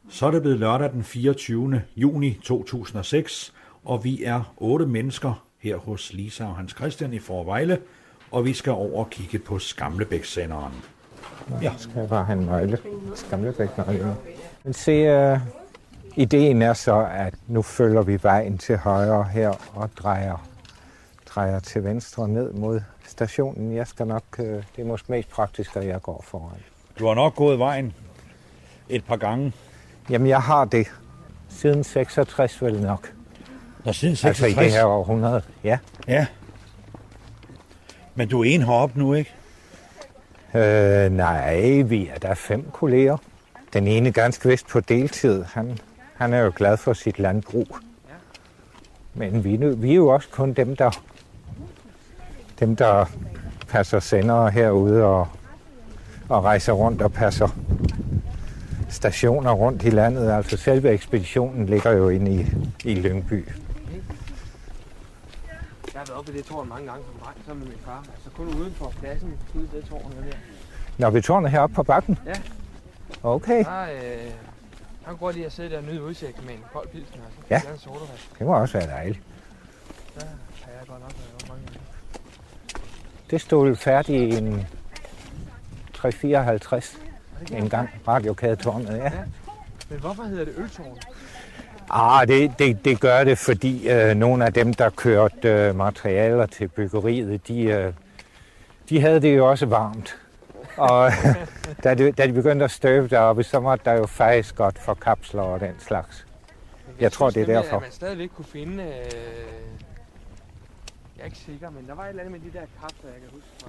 Så er det blevet lørdag den 24. juni 2006, og vi er 8 mennesker her hos Lisa og Hans Christian i Fårevejle, og vi skal over og kigge på Skamlebæk-senderen. Ja, skal jeg bare have en nøgle. Skamlebæk-nøgle. Men se, ideen er så, at nu følger vi vejen til højre her og drejer til venstre ned mod stationen. Jeg skal nok, det er måske mest praktisk, at jeg går foran. Du har nok gået vejen et par gange. Jamen, jeg har det. Siden 66 vel nok. Nå, siden 66? Altså i det her århundrede, ja. Ja. Men du er en heroppe nu, ikke? Nej, vi er der 5 kolleger. Den ene ganske vist på deltid. Han er jo glad for sit landbrug. Men vi er jo også kun dem, der passer sendere herude og rejser rundt og passer stationer rundt i landet. Altså selve ekspeditionen ligger jo inde i Lyngby. Jeg har været oppe i det tårn mange gange som dreng sammen med min far. Altså kun uden for pladsen, ude i det tårn der. Når vi tårnet heroppe på bakken? Ja. Okay. Han går lige at sidde der og nyde udsigt med en kold pilsner. Ja, det må også være dejligt. Der har jeg godt nok været mange gange. Det stod færdigt i en 354 en gang, radiokadetårnet, ja. Men hvorfor hedder det øltårn? Det gør det, fordi nogle af dem, der kørte materialer til byggeriet, de havde det jo også varmt. Og da de begyndte at støve deroppe, så var der jo faktisk godt for kapsler og den slags. Jeg tror, det er derfor. At man stadigvæk kunne finde... Jeg er ikke sikker, men der var et eller andet med de der kapsler, jeg kan huske fra...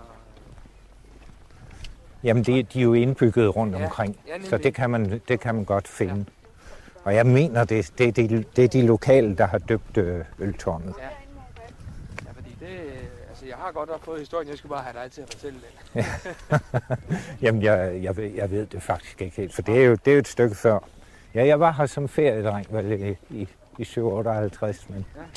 Jamen, de er jo indbygget rundt omkring, så det kan man godt finde. Ja. Og jeg mener, det er de lokale, der har døbt øltårnet. Ja, fordi det... Altså, jeg har godt nok fået historien, jeg skal bare have dig til at fortælle den. Jamen, jeg ved det faktisk ikke helt, for det er jo et stykke før. Ja, jeg var her som feriedreng vel i 758, men... Ja.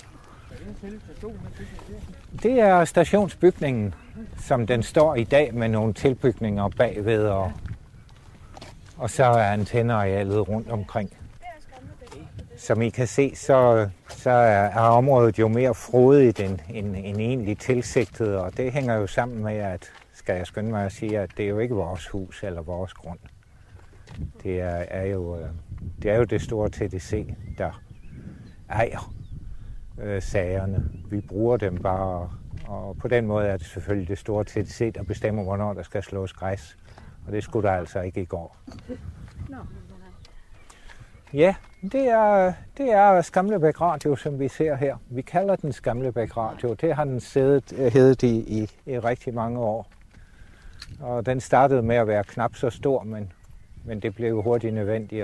Det er stationsbygningen, som den står i dag med nogle tilbygninger bagved, og så er antennearealet rundt omkring. Som I kan se, så er området jo mere frodigt end egentlig tilsigtet, og det hænger jo sammen med, at, skal jeg skynde mig at sige, at det er jo ikke vores hus eller vores grund. Det er jo det store TDC, der ejer sagerne. Vi bruger dem bare, og på den måde er det selvfølgelig det store TDC, der bestemmer, hvornår der skal slås græs. Og det skulle der altså ikke i går. Ja, det er Skamlebæk Radio, som vi ser her. Vi kalder den Skamlebæk Radio. Det har den heddet i rigtig mange år. Og den startede med at være knap så stor, men det blev hurtigt nødvendigt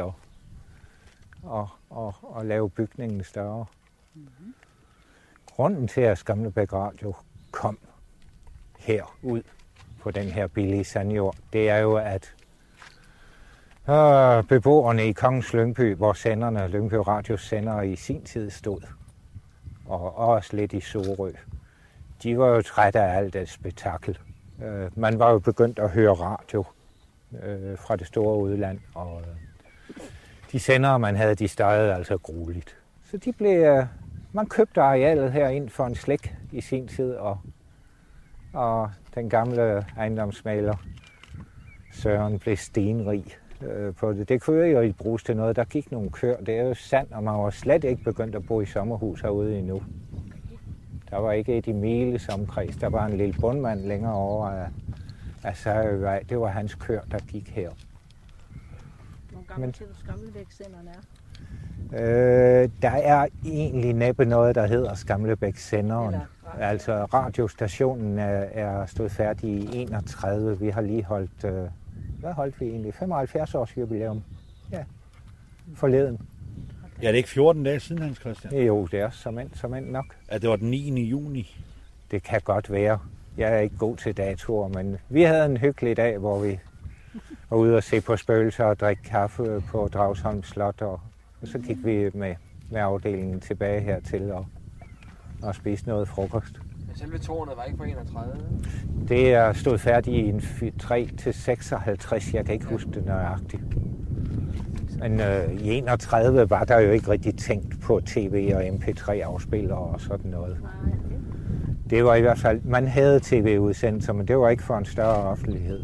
at lave bygningen større. Grunden til, at Skamlebæk Radio kom herud på den her billige sandjord, det er jo, at beboerne i Kongens Lyngby, hvor senderne, Lyngby Radios sendere i sin tid stod, og også lidt i Sorø, de var jo trætte af alt det spektakel. Man var jo begyndt at høre radio fra det store udland, og de sendere, man havde, de støjede altså grueligt. Så man købte arealet herind for en slæk i sin tid, og den gamle ejendomsmaler Søren blev stenrig på det. Det kunne jo ikke bruges til noget. Der gik nogle køer. Det er jo sandt, og man var slet ikke begyndt at bo i sommerhus herude endnu. Der var ikke et i Miles omkreds. Der var en lille bundmand længere over af Særøvej. Det var hans køer, der gik her. Hvor gammel til Skamlebæk-senderen er? Der er egentlig næppe noget, der hedder Skamlebæk-senderen. Altså radiostationen er stået færdig i 31. Vi har lige holdt, hvad holdt vi egentlig? 75 års jubilæum. Ja, forleden. Ja, det er ikke 14 dage siden, Hans Christian? Jo, det er som end nok. Ja, det var den 9. juni. Det kan godt være. Jeg er ikke god til datoer, men vi havde en hyggelig dag, hvor vi var ude og se på spøgelser og drikke kaffe på Dragsholm Slot, og så gik vi med afdelingen tilbage hertil og spiste noget frokost. Men selve tårnet var ikke på 31? Det er stået færdigt i en 3 til 56. Jeg kan ikke huske det nøjagtigt. Men i 31 var der jo ikke rigtig tænkt på tv og mp3-afspillere og sådan noget. Det var i hvert fald, man havde tv-udsendelser, men det var ikke for en større offentlighed.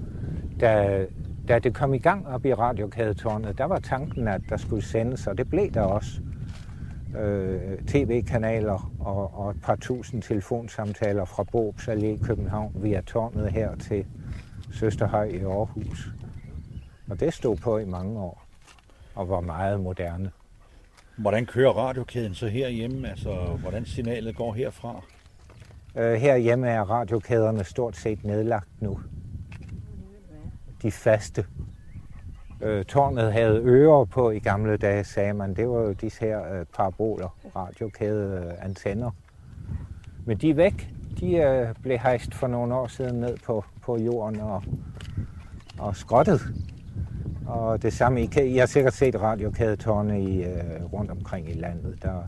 Da det kom i gang op i Radiokædetårnet, der var tanken, at der skulle sendes, og det blev der også. TV-kanaler og et par tusind telefonsamtaler fra Borups Allé i København via tårnet her til Søsterhøj i Aarhus. Og det stod på i mange år og var meget moderne. Hvordan kører radiokæden så herhjemme? Altså, hvordan signalet går herfra? Herhjemme er radiokæderne stort set nedlagt nu. De faste. Tårnet havde ører på i gamle dage, sagde man. Det var jo disse her paraboler, radiokædeantenner. Men de er væk. De blev hejst for nogle år siden ned på jorden og skrottet. Og det samme, I har sikkert set radiokædetårne rundt omkring i landet. Der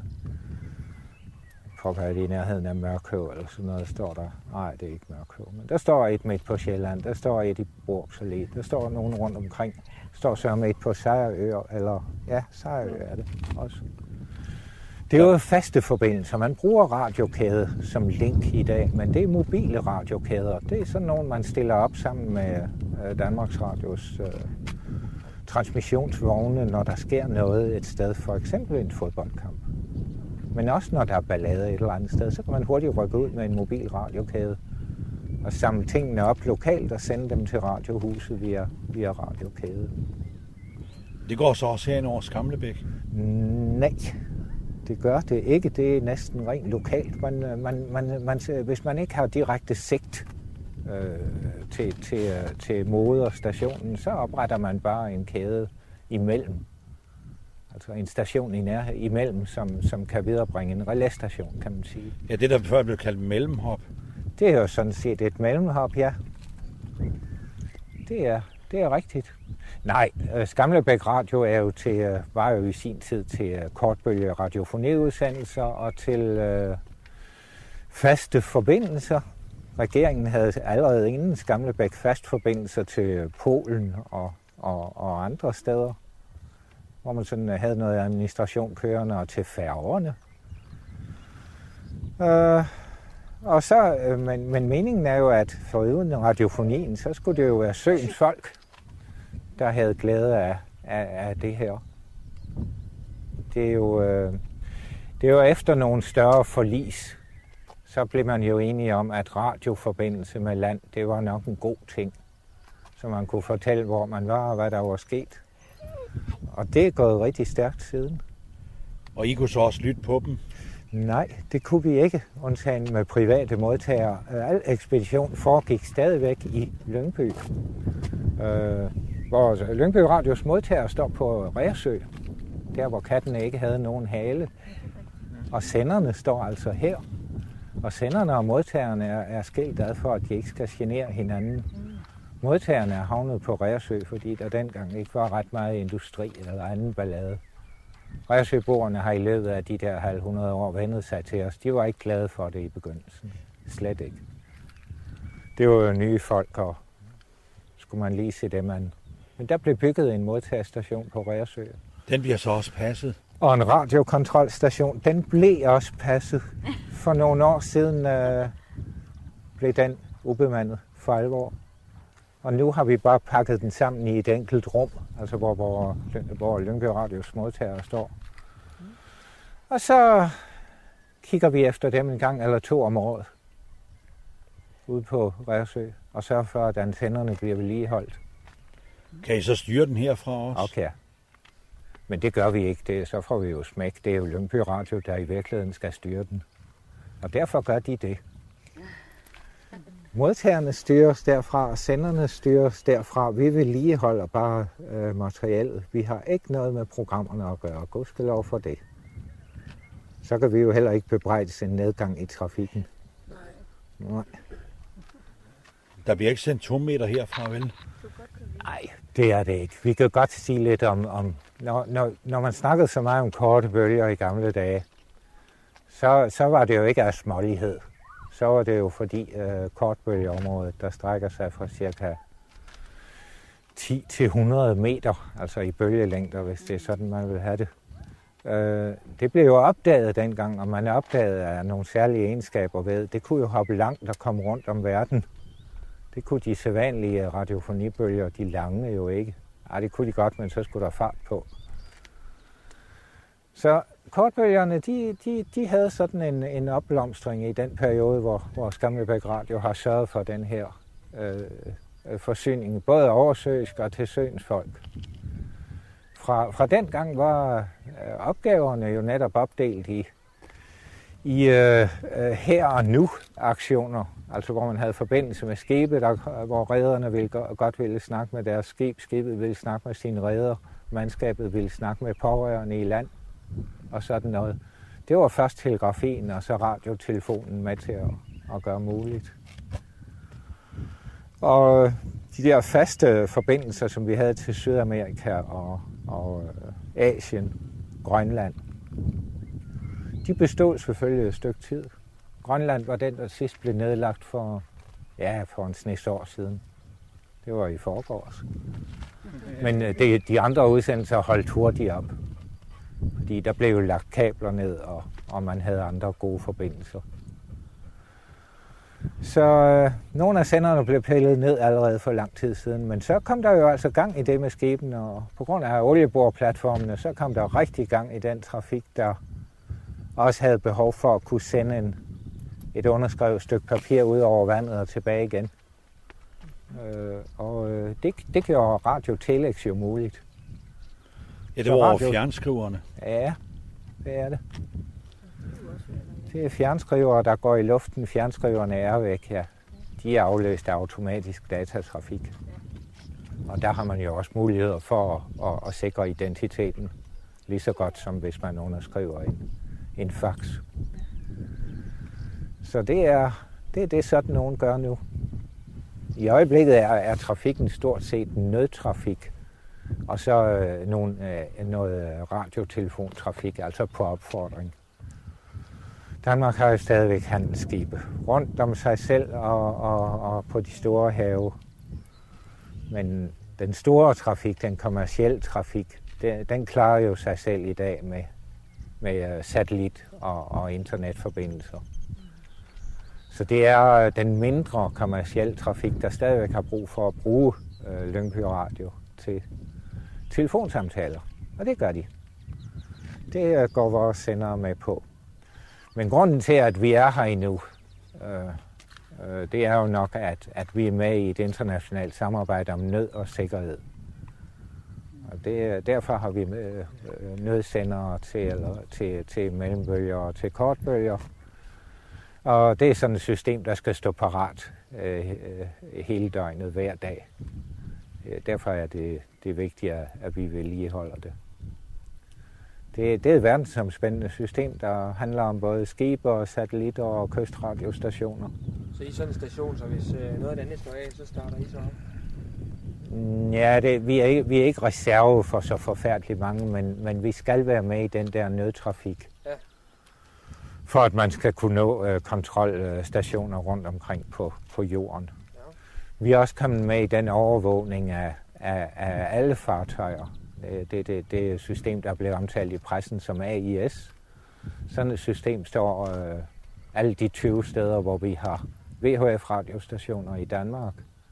er det i nærheden af Mørkøv eller sådan noget, står der. Nej, det er ikke Mørkøv, men der står et midt på Sjælland, der står et i Borups Allé, der står nogen rundt omkring. Der står så et på Sejrø, eller ja, Sejrø er det også. Det er jo faste forbindelser. Man bruger radiokæde som link i dag, men det er mobile radiokæder. Det er sådan nogle, man stiller op sammen med Danmarks Radios transmissionsvogne, når der sker noget et sted, for eksempel en fodboldkamp. Men også når der er ballade et eller andet sted, så kan man hurtigt rykke ud med en mobil radiokæde og samle tingene op lokalt og sende dem til radiohuset via radiokæde. Det går så også herinde over Skamlebæk? Nej, det gør det ikke. Det er næsten rent lokalt. Hvis man ikke har direkte sigt til moderstationen, så opretter man bare en kæde imellem. Altså en station imellem, som kan viderebringe en relæstation, kan man sige. Ja, det der før blev kaldt mellemhop. Det er jo sådan set et mellemhop, ja. Det er rigtigt. Nej, Skamlebæk Radio var jo i sin tid til kortbølge radiofoniudsendelser og til faste forbindelser. Regeringen havde allerede inden Skamlebæk fast forbindelser til Polen og andre steder, hvor man sådan havde noget administration kørende og til færgerne. Men meningen er jo, at foruden radiofonien, så skulle det jo være søens folk, der havde glæde af det her. Det er jo efter nogle større forlis, så blev man jo enige om, at radioforbindelse med land, det var nok en god ting, så man kunne fortælle, hvor man var og hvad der var sket. Og det er gået rigtig stærkt siden. Og I kunne så også lytte på dem? Nej, det kunne vi ikke, undtagen med private modtagere. Al ekspedition foregik stadigvæk i Lyngby. Hvor Lyngby Radios modtager står på Reersø, der hvor kattene ikke havde nogen hale. Og senderne står altså her. Og senderne og modtagerne er skilt ad for, at de ikke skal genere hinanden. Modtagerne er havnet på Reersø, fordi der dengang ikke var ret meget industri eller anden ballade. Reersøboerne har i løbet af de der 500 år vendet sig til os. De var ikke glade for det i begyndelsen. Slet ikke. Det var jo nye folk, og skulle man lige se det, Men der blev bygget en modtagerstation på Reersø. Den bliver så også passet? Og en radiokontrolstation, den blev også passet. For nogle år siden blev den ubemandet for alvor. Og nu har vi bare pakket den sammen i et enkelt rum, altså hvor Lyngby Radios modtager står. Og så kigger vi efter dem en gang eller to om året ude på Reersø og sørger for, at antennerne bliver vedligeholdt. Kan I så styre den herfra også? Okay. Men det gør vi ikke. Så får vi jo smæk. Det er jo Lyngby Radio, der i virkeligheden skal styre den. Og derfor gør de det. Modtagerne styres derfra, og senderne styres derfra. Vi vedligeholder bare materialet. Vi har ikke noget med programmerne at gøre. Gudskelov for det. Så kan vi jo heller ikke bebrejdes en nedgang i trafikken. Nej. Der bliver ikke sendt 2 meter herfra, vel? Nej, det er det ikke. Vi kan godt sige lidt om når man snakkede så meget om korte bølger i gamle dage, så var det jo ikke af smålighed. Så var det jo fordi kortbølgeområdet, der strækker sig fra cirka 10-100 meter, altså i bølgelængder, hvis det er sådan, man vil have det. Det blev jo opdaget dengang, og man opdagede af nogle særlige egenskaber ved. Det kunne jo hoppe langt og komme rundt om verden. Det kunne de sædvanlige radiofonibølger, de lange jo ikke. Ej, det kunne de godt, men så skulle der fart på. Så kortbølgerne, de havde sådan en opblomstring i den periode, hvor Skamlebæk Radio har sørget for den her forsyning, både oversøisk og til søens folk. Fra den gang var opgaverne jo netop opdelt i her og nu aktioner, altså hvor man havde forbindelse med skibet, hvor rederne godt ville snakke med deres skib, skibet ville snakke med sine reder, mandskabet ville snakke med pårørende i land og sådan noget. Det var først telegrafien og så radiotelefonen med til at gøre muligt. Og de der faste forbindelser, som vi havde til Sydamerika og Asien, Grønland, de bestod selvfølgelig et stykke tid. Grønland var den, der sidst blev nedlagt for en snes år siden. Det var i forgårs. Men de andre udsendelser holdt hurtigt op. Fordi der blev jo lagt kabler ned, og man havde andre gode forbindelser. Så nogle af senderne blev pillet ned allerede for lang tid siden, men så kom der jo altså gang i det med skibene, og på grund af olieboreplatformene, så kom der rigtig gang i den trafik, der også havde behov for at kunne sende et underskrevet stykke papir ud over vandet og tilbage igen. Det gjorde Radio Telex jo muligt. Ja, det var over fjernskriverne. Ja, det er det. Det er fjernskrivere, der går i luften. Fjernskriverne er væk, ja. De er afløst af automatisk datatrafik. Og der har man jo også muligheder for at sikre identiteten, lige så godt som hvis man underskriver en fax. Så det er sådan, nogen gør nu. I øjeblikket er trafikken stort set nødtrafik, og så noget radiotelefontrafik, altså på opfordring. Danmark har jo stadigvæk handelsskibe rundt om sig selv og på de store have. Men den store trafik, den kommercielle trafik, den klarer jo sig selv i dag med satellit og internetforbindelser. Så det er den mindre kommercielle trafik, der stadigvæk har brug for at bruge Lyngby Radio til telefonsamtaler. Og det gør de. Det går vores sendere med på. Men grunden til, at vi er her endnu, det er jo nok, at vi er med i et internationalt samarbejde om nød og sikkerhed. Og derfor har vi nødsendere til mellembølger og til kortbølger. Og det er sådan et system, der skal stå parat hele døgnet hver dag. Derfor er det vigtigt, at vi vedligeholder det. Det er et verdensomspændende system, der handler om både skibe og satellitter og kystradiostationer. Så I sådan en station, så hvis noget af det andet står af, så starter I så op? Ja, vi er ikke reserve for så forfærdeligt mange, men vi skal være med i den der nødtrafik. Ja. For at man skal kunne nå kontrolstationer rundt omkring på jorden. Ja. Vi er også kommet med i den overvågning af alle fartøjer. Det er et system, der blev omtalt i pressen som AIS. Sådan et system står alle de 20 steder, hvor vi har VHF-radiostationer i Danmark.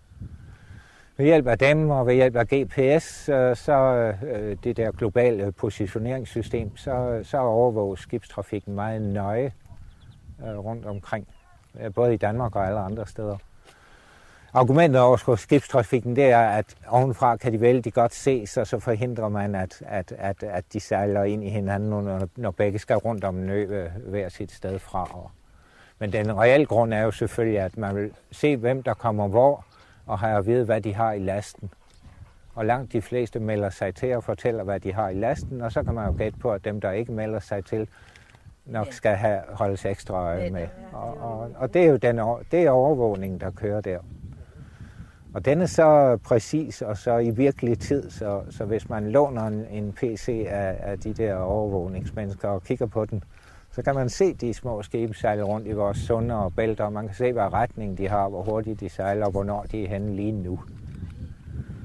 Ved hjælp af dem og ved hjælp af GPS, så det der globale positioneringssystem, så overvåges skibstrafikken meget nøje rundt omkring, både i Danmark og alle andre steder. Argumentet over skibstrafikken, det er, at ovenfra kan de vældig godt ses, og så forhindrer man, at de sejler ind i hinanden, når begge skal rundt om en ø hver sit sted fra. Men den reelle grund er jo selvfølgelig, at man vil se, hvem der kommer hvor, og have at vide, hvad de har i lasten. Og langt de fleste melder sig til og fortæller, hvad de har i lasten, og så kan man jo gætte på, at dem, der ikke melder sig til, nok skal holdes ekstra øje med. Og det er jo det er overvågningen, der kører der. Og den er så præcis og så i virkelig tid, så hvis man låner en PC af de der overvågningsmennesker og kigger på den, så kan man se de små skibe sejle rundt i vores sunder og bælter, og man kan se, hvad retning de har, hvor hurtigt de sejler, og hvornår de er henne lige nu.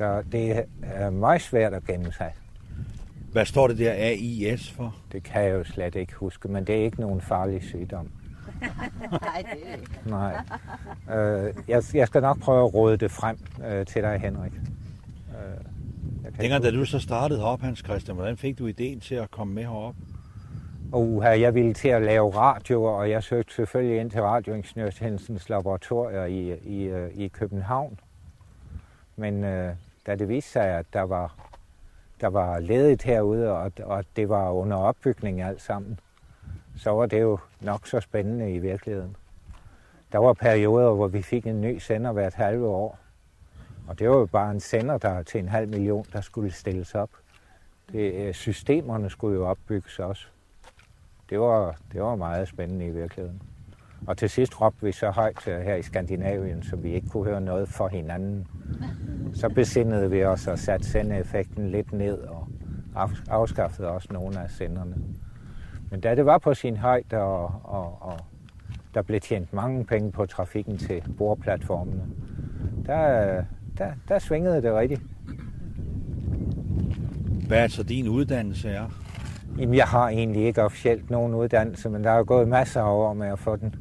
Så det er meget svært at gemme sig. Hvad står det der AIDS for? Det kan jeg jo slet ikke huske, men det er ikke nogen farlig sygdom. Nej, det er ikke. Nej. Jeg skal nok prøve at råde det frem til dig, Henrik. Dengang da du så startede heroppe, Hans Christian, hvordan fik du ideen til at komme med herop? Jeg ville til at lave radio, og jeg søgte selvfølgelig ind til Radioingeniørtjenestens laboratorier i København. Men da det viste sig, at der var ledigt herude, og det var under opbygning alt sammen, så var det jo nok så spændende i virkeligheden. Der var perioder, hvor vi fik en ny sender hvert halve år. Og det var jo bare en sender, der til 500.000, der skulle stilles op. Systemerne skulle jo opbygges også. Det var meget spændende i virkeligheden. Og til sidst råbte vi så højt her i Skandinavien, så vi ikke kunne høre noget for hinanden. Så besindede vi os og satte sendeeffekten lidt ned og afskaffede også nogle af senderne. Men da det var på sin højde, og der blev tjent mange penge på trafikken til bordplatformene, der svingede det rigtigt. Hvad er så din uddannelse er? Jamen, jeg har egentlig ikke officielt nogen uddannelse, men der er gået masser af år med at få den.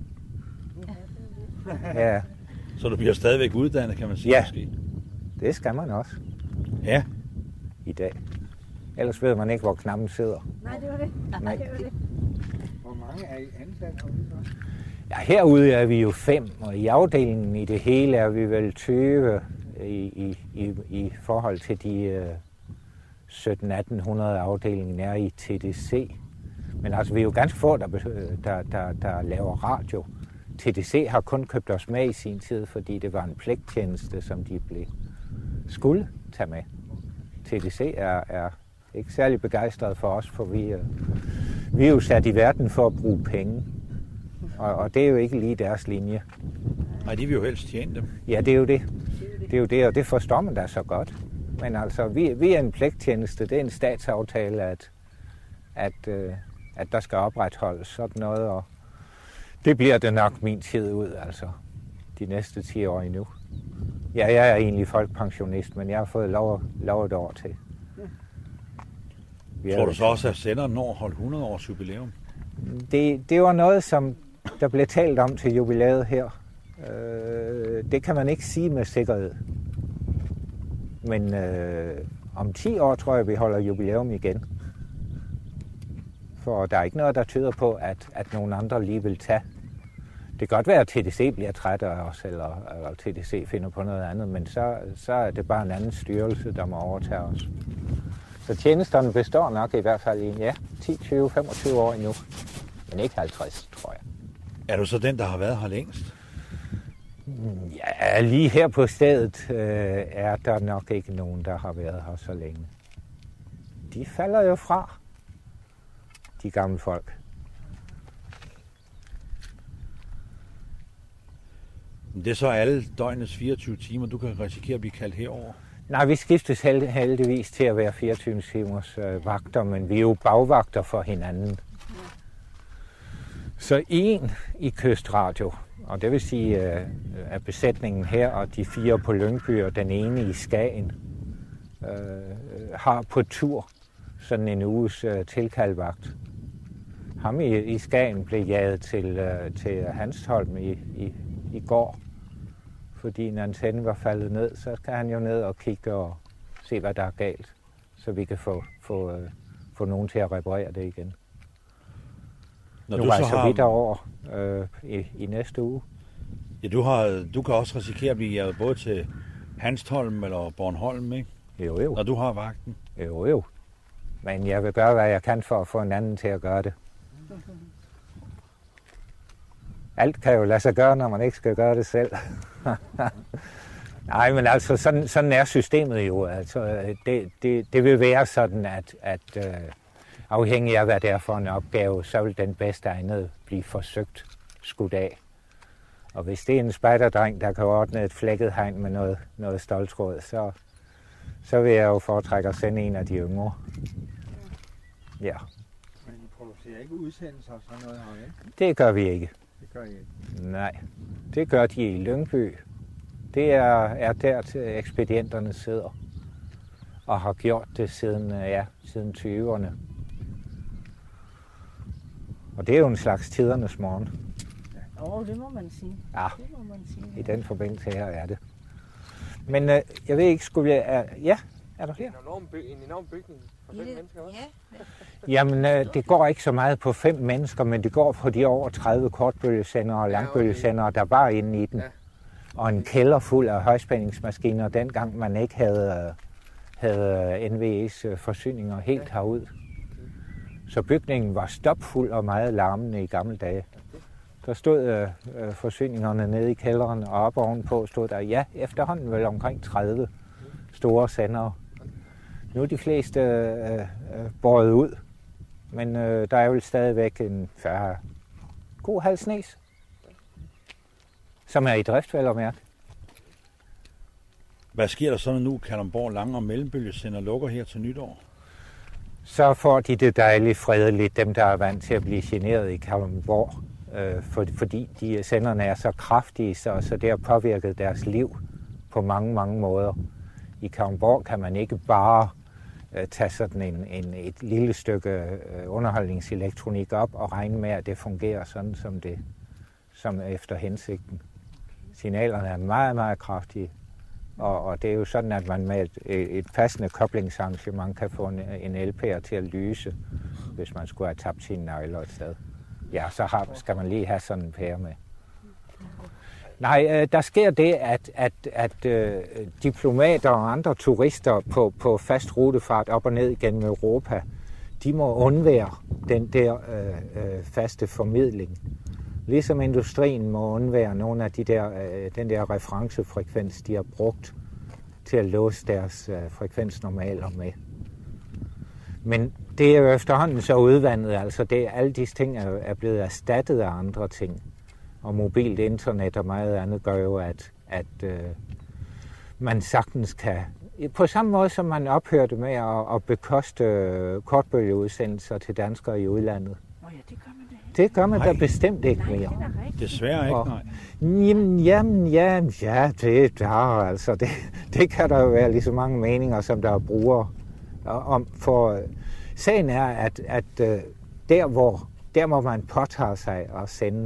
Ja. Så du bliver stadigvæk uddannet, kan man sige? Ja, måske? Det skal man også. Ja. I dag. Ellers ved man ikke, hvor knappen sidder. Nej, det var det. Nej. Det var det. Hvor mange er I ansat herude? Ja, herude er vi jo 5, og i afdelingen i det hele er vi vel 20 i forhold til de 1700-1800 afdelingen er i TDC. Men altså, vi er jo ganske få, der laver radio. TDC har kun købt os med i sin tid, fordi det var en pligttjeneste, som de skulle tage med. TDC er ikke særlig begejstret for os, for vi er jo sat i verden for at bruge penge. Og det er jo ikke lige deres linje. Nej, de vil jo helst tjene dem. Ja, det er jo det. Det er jo det, og det forstår man da så godt. Men altså, vi er en pligttjeneste. Det er en statsaftale, at der skal opretholdes sådan noget, og det bliver det nok min tid ud, altså de næste 10 år endnu. Ja, jeg er egentlig folkepensionist, men jeg har fået lov et år til. Tror du så også, at senderen når holdt 100 års jubilæum? Det var noget, som der blev talt om til jubilæet her. Det kan man ikke sige med sikkerhed. Men om 10 år tror jeg, vi holder jubilæum igen. For der er ikke noget, der tyder på, at nogen andre lige vil tage. Det kan godt være, at TDC bliver træt af os, eller TDC finder på noget andet, men så er det bare en anden styrelse, der må overtage os. Så tjenesterne består nok i hvert fald i 10, 20, 25 år endnu. Men ikke 50, tror jeg. Er du så den, der har været her længst? Ja, lige her på stedet er der nok ikke nogen, der har været her så længe. De falder jo fra, de gamle folk. Det er så alle døgnets 24 timer, du kan risikere at blive kaldt herover? Nej, vi skiftes heldigvis til at være 24 timers vagter, men vi er jo bagvagter for hinanden. Så en i Kystradio, og det vil sige, at besætningen her og de 4 på Lyngby og den ene i Skagen har på tur sådan en uges tilkaldvagt. Ham i Skagen blev jaget til Hanstholm i går, fordi en antenne var faldet ned, så skal han jo ned og kigge og se, hvad der er galt, så vi kan få nogen til at reparere det igen. Når nu du var så jeg så har... vidt over i næste uge. Ja, du kan også risikere at blive jaget både til Hanstholm eller Bornholm, ikke? Jo. Når du har vagten. Jo. Men jeg vil gøre, hvad jeg kan for at få en anden til at gøre det. Alt kan jo lade sig gøre, når man ikke skal gøre det selv. Nej, men altså, sådan er systemet jo. Altså, det vil være sådan, at afhængig af, hvad det er for en opgave, så vil den bedste egnede blive forsøgt skudt af. Og hvis det er en spejderdreng, der kan ordne et flækket hegn med noget stoltråd, så vil jeg jo foretrække at sende en af de yngre. Ja. Men I producerer ikke udsendelser og sådan noget her, ikke? Det gør vi ikke. Det gør I ikke? Nej, det gør de i Lyngby. Det er der til ekspedienterne sidder. og har gjort det siden 20'erne. Og det er jo en slags tidernes morgen. Det må man sige. Ja, Det må man sige. i den forbindelse her er det. Men jeg ved ikke, skulle jeg... Ja, er du her? En enorm bygning for 5 mennesker også. Ja. Jamen, det går ikke så meget på 5 mennesker, men det går på de over 30 kortbølgesendere og langbølgesendere, der var inde i den. Ja. Og en kælder fuld af højspændingsmaskiner, dengang man ikke havde NVE's forsyninger helt herud. Så bygningen var stopfuld og meget larmende i gamle dage. Der stod forsyningerne nede i kælderen, og op ovenpå stod der, efterhånden vel omkring 30 store sendere. Nu er de fleste båret ud, men der er vel stadigvæk en 40 god halv snes, som er i drift, vel at mærke. Hvad sker der så, når nu Kalundborg lang- og mellembølgesender lukker her til nytår? Så får de det dejligt fredeligt, dem der er vant til at blive generet i Kalundborg, fordi de senderne er så kraftige, så det har påvirket deres liv på mange, mange måder. I Kalundborg kan man ikke bare tage sådan et lille stykke underholdningselektronik op og regne med, at det fungerer sådan, som efter hensigten. Signalerne er meget, meget kraftige, og det er jo sådan, at man med et passende koblingsarrangement kan få en LP'er til at lyse, hvis man skulle have tabt sine nøgler et sted. Ja, så skal man lige have sådan en pære med. Nej, der sker det, at diplomater og andre turister på fast rutefart op og ned igennem Europa, de må undvære den der faste formidling. Ligesom industrien må undvære nogle af den der referencefrekvens, de har brugt til at låse deres frekvensnormaler med. Men det er jo efterhånden så udvandet, altså alle disse ting er blevet erstattet af andre ting. Og mobilt internet og meget andet gør jo, at man sagtens kan, på samme måde som man ophørte med at bekoste kortbølgeudsendelser til danskere i udlandet. Det gør man da. Det gør man da bestemt ikke mere. Nej, det er rigtigt. Desværre ikke, nej. Det kan der jo være lige så mange meninger, som der er brugere om. For sagen er, at der hvor man påtager sig at sende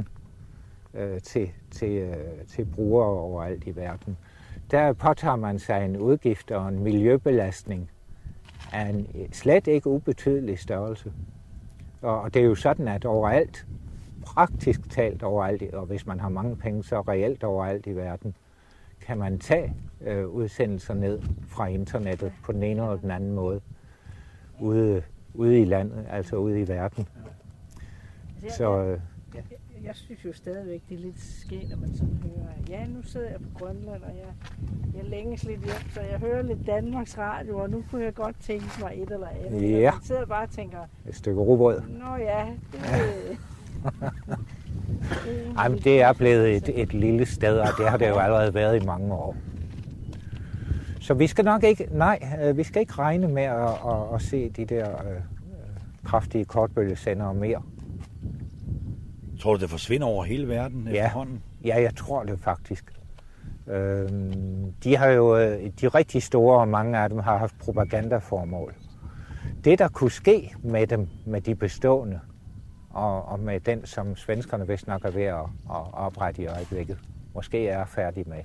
til brugere overalt i verden, der påtager man sig en udgift og en miljøbelastning af en slet ikke ubetydelig størrelse. Og det er jo sådan, at overalt, praktisk talt overalt, og hvis man har mange penge, så reelt overalt i verden, kan man tage udsendelser ned fra internettet på den ene eller den anden måde, ude i landet, altså ude i verden. Så jeg synes jo stadigvæk, det er lidt skægt, når man sådan hører, nu sidder jeg på Grønland, og jeg længes lidt hjem, så jeg hører lidt Danmarks Radio, og nu kunne jeg godt tænke mig et eller andet. Ja. Jeg sidder bare og tænker, et stykke rugbrød. nå ja, Jamen, det er blevet et lille sted, og det har det jo allerede været i mange år. Så vi skal nok ikke, vi skal ikke regne med at se de der kraftige kortbølgesendere mere. Tror du, det forsvinder over hele verden efterhånden? Ja, jeg tror det faktisk. De har jo, de rigtig store, og mange af dem har haft propagandaformål. Det, der kunne ske med dem, med de bestående, og med den, som svenskerne vist nok er ved at oprette i øjeblikket, måske er færdige med,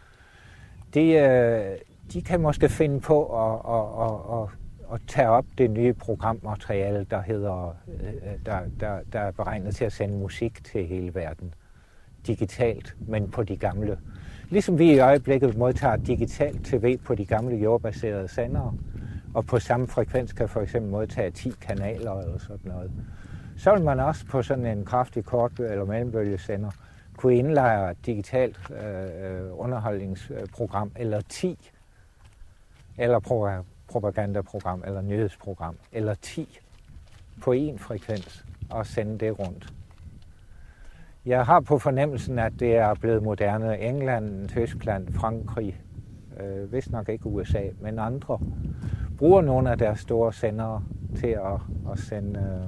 de kan måske finde på at tage op det nye programmateriale, der hedder, der er beregnet til at sende musik til hele verden. Digitalt, men på de gamle. Ligesom vi i øjeblikket modtager digitalt tv på de gamle jordbaserede sendere, og på samme frekvens kan for eksempel modtage 10 kanaler eller sådan noget. Så vil man også på sådan en kraftig kort- eller mellembølgesender kunne indlejre et digitalt underholdningsprogram, eller 10, eller propagandaprogram, eller nyhedsprogram, eller 10 på én frekvens, og sende det rundt. Jeg har på fornemmelsen, at det er blevet moderne. England, Tyskland, Frankrig, vist nok ikke USA, men andre, bruger nogle af deres store sendere til at sende...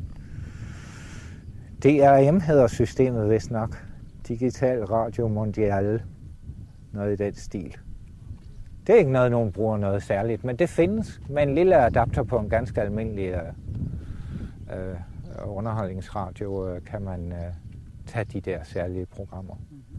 DRM hedder systemet vist nok. Digital Radio Mondiale. Noget i den stil. Det er ikke noget, nogen bruger noget særligt, men det findes. Med en lille adapter på en ganske almindelig underholdningsradio kan man tage de der særlige programmer.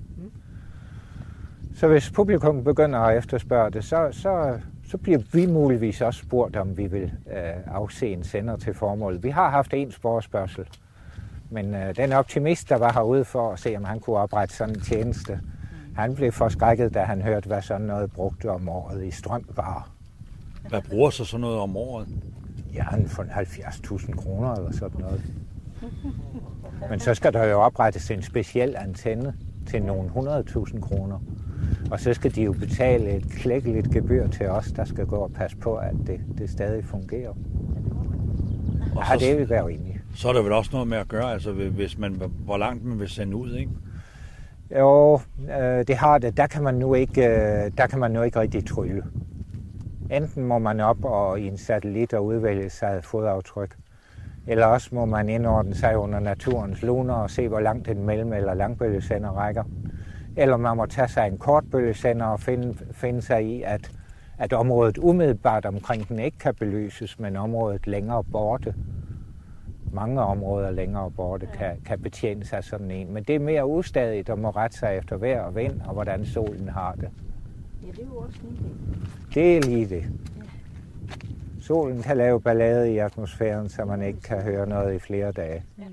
Så hvis publikum begynder at efterspørge det, så bliver vi muligvis også spurgt, om vi vil afse en sender til formålet. Vi har haft en forespørgsel, men den optimist, der var herude for at se, om han kunne oprette sådan en tjeneste, han blev forskrækket, da han hørte, hvad sådan noget brugte om året i strøm bare. Hvad bruger så sådan noget om året? Ja, for 70.000 kroner eller sådan noget. Men så skal der jo oprettes en speciel antenne til nogle 100.000 kroner. Og så skal de jo betale et klækkeligt gebyr til os, der skal gå og passe på, at det stadig fungerer. Og ja, det vil være rimeligt. Så er der vel også noget med at gøre, altså hvis hvor langt man vil sende ud, ikke? Jo, det har det. Der kan man nu ikke rigtig trylle. Enten må man op og i en satellit og udvælge sig et fodaftryk, eller også må man indordne sig under naturens luner og se, hvor langt en mellem- eller langbølgesender rækker. Eller man må tage sig en kortbølgesender og finde sig i, at området umiddelbart omkring den ikke kan belyses, men området længere borte. Mange områder længere borte kan betjene sig sådan en. Men det er mere ustadigt og må rette sig efter vejr og vind og hvordan solen har det. Ja, det er jo også lige det. Det er lige det. Solen kan lave ballade i atmosfæren, så man ikke kan høre noget i flere dage. Ja.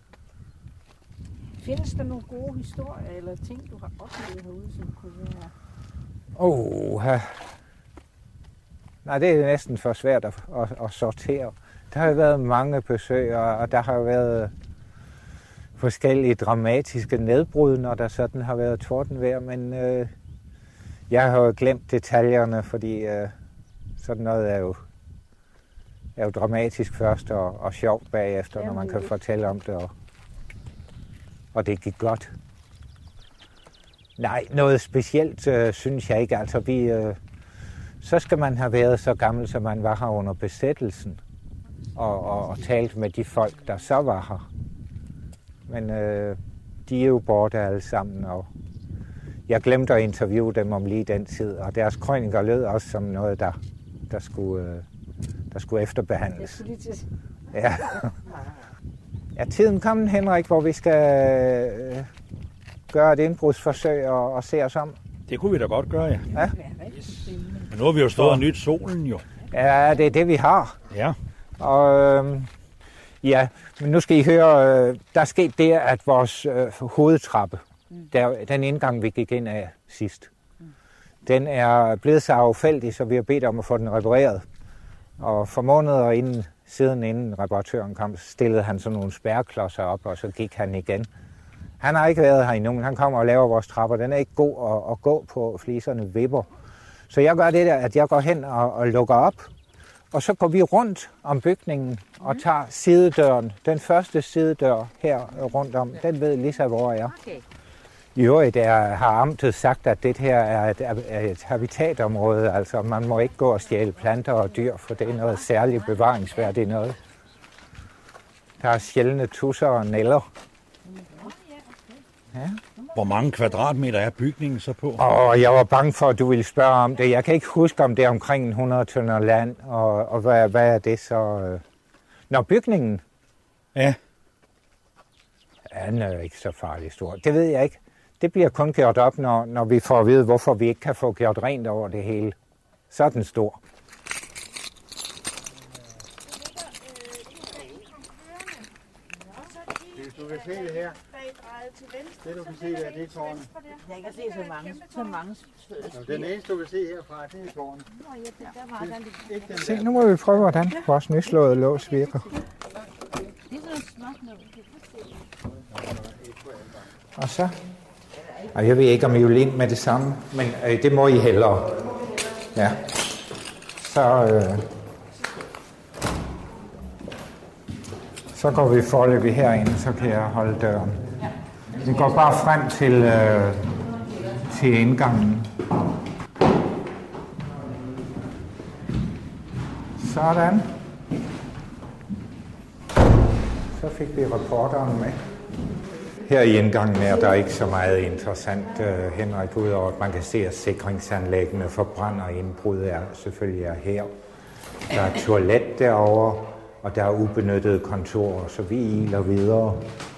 Findes der nogle gode historier eller ting, du har oplevet herude, som kunne være? Nej, det er næsten for svært at sortere. Der har jo været mange besøg, og der har jo været forskellige dramatiske nedbrud, når der sådan har været tordenvejr, men jeg har jo glemt detaljerne, fordi sådan noget er jo dramatisk først og sjovt bagefter, når man kan fortælle om det, og det gik godt. Nej, noget specielt synes jeg ikke. Altså, så skal man have været så gammel, som man var her under besættelsen, og talt med de folk, der så var her. Men de er jo borte alle sammen, og jeg glemte at interviewe dem om lige den tid, og deres krøniker lød også som noget, der skulle efterbehandles. Ja. Ja, tiden kom, Henrik, hvor vi skal gøre et indbrudsforsøg og se os om. Det kunne vi da godt gøre, ja. Ja. Men nu har vi jo stået og nyt solen, jo. Ja, det er det, vi har. Ja. Og ja, men nu skal I høre, der er sket det, at vores hovedtrappe, den indgang, vi gik ind af sidst, den er blevet så affældig, så vi har bedt om at få den repareret. Og for måneder siden inden reparatøren kom, stillede han sådan nogle spærreklodser op, og så gik han igen. Han har ikke været her endnu, men han kommer og laver vores trapper. Den er ikke god at gå på, fliserne vipper. Så jeg gør det der, at jeg går hen og lukker op, og så går vi rundt om bygningen og tager sidedøren. Den første sidedør her rundt om, den ved Lisa, hvor jeg er. Okay. I øvrigt har amtet sagt, at det her er et habitatområde, altså man må ikke gå og stjæle planter og dyr, for det er noget særligt bevaringsværdigt noget. Der er sjældne tusser og næller. Ja. Hvor mange kvadratmeter er bygningen så på? Jeg var bange for, at du ville spørge om det. Jeg kan ikke huske, om det er omkring 100 tønder land, og hvad er det så? Når bygningen? Ja. Den er ikke så farlig stor. Det ved jeg ikke. Det bliver kun gjort op, når vi får at vide, hvorfor vi ikke kan få gjort rent over det hele. Så er den stor. Du kan se det her. Det du kan se der, det er tårnet. Jeg kan se så mange. Den eneste du kan se herfra, det er tårnet. Se, nu må vi prøve, hvordan vores nyslåede lås virker. Og så... Og jeg ved ikke, om I vil ind med det samme, men det må I hellere. Ja. Så går vi foreløbig herind, så kan jeg holde døren. Vi går bare frem til indgangen. Sådan. Så fik vi reporteren med. Her i indgangen er der ikke så meget interessant, Henrik, udover at man kan se, at sikringsanlæggene for brand og indbrud selvfølgelig er her. Der er toilet derovre, og der er ubenyttede kontorer, så vi iler videre.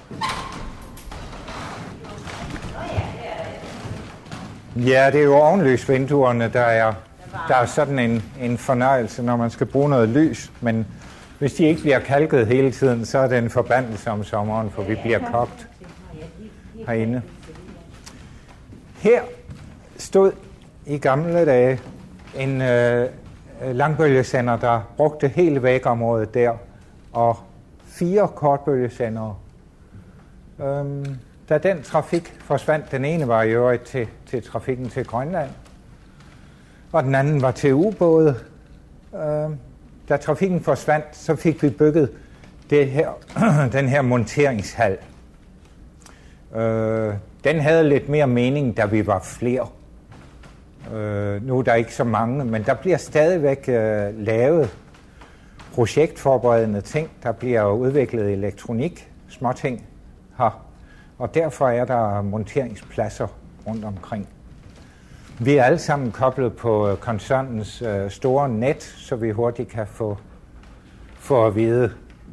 Ja, det er jo ovenlysvinduerne, der er sådan en fornøjelse, når man skal bruge noget lys, men hvis de ikke bliver kalket hele tiden, så er det en forbandelse om sommeren, for vi bliver kogt herinde. Her stod i gamle dage en langbølgesender, der brugte hele vægområdet der, og 4 kortbølgesendere. Da den trafik forsvandt, den ene var i øvrigt til trafikken til Grønland, og den anden var til ubåde. Da trafikken forsvandt, så fik vi bygget den her monteringshal. Den havde lidt mere mening, da vi var flere. Nu er der ikke så mange, men der bliver stadigvæk lavet projektforberedende ting. Der bliver udviklet elektronik, småting her. Og derfor er der monteringspladser rundt omkring. Vi er alle sammen koblet på koncernens store net, så vi hurtigt kan få at vide,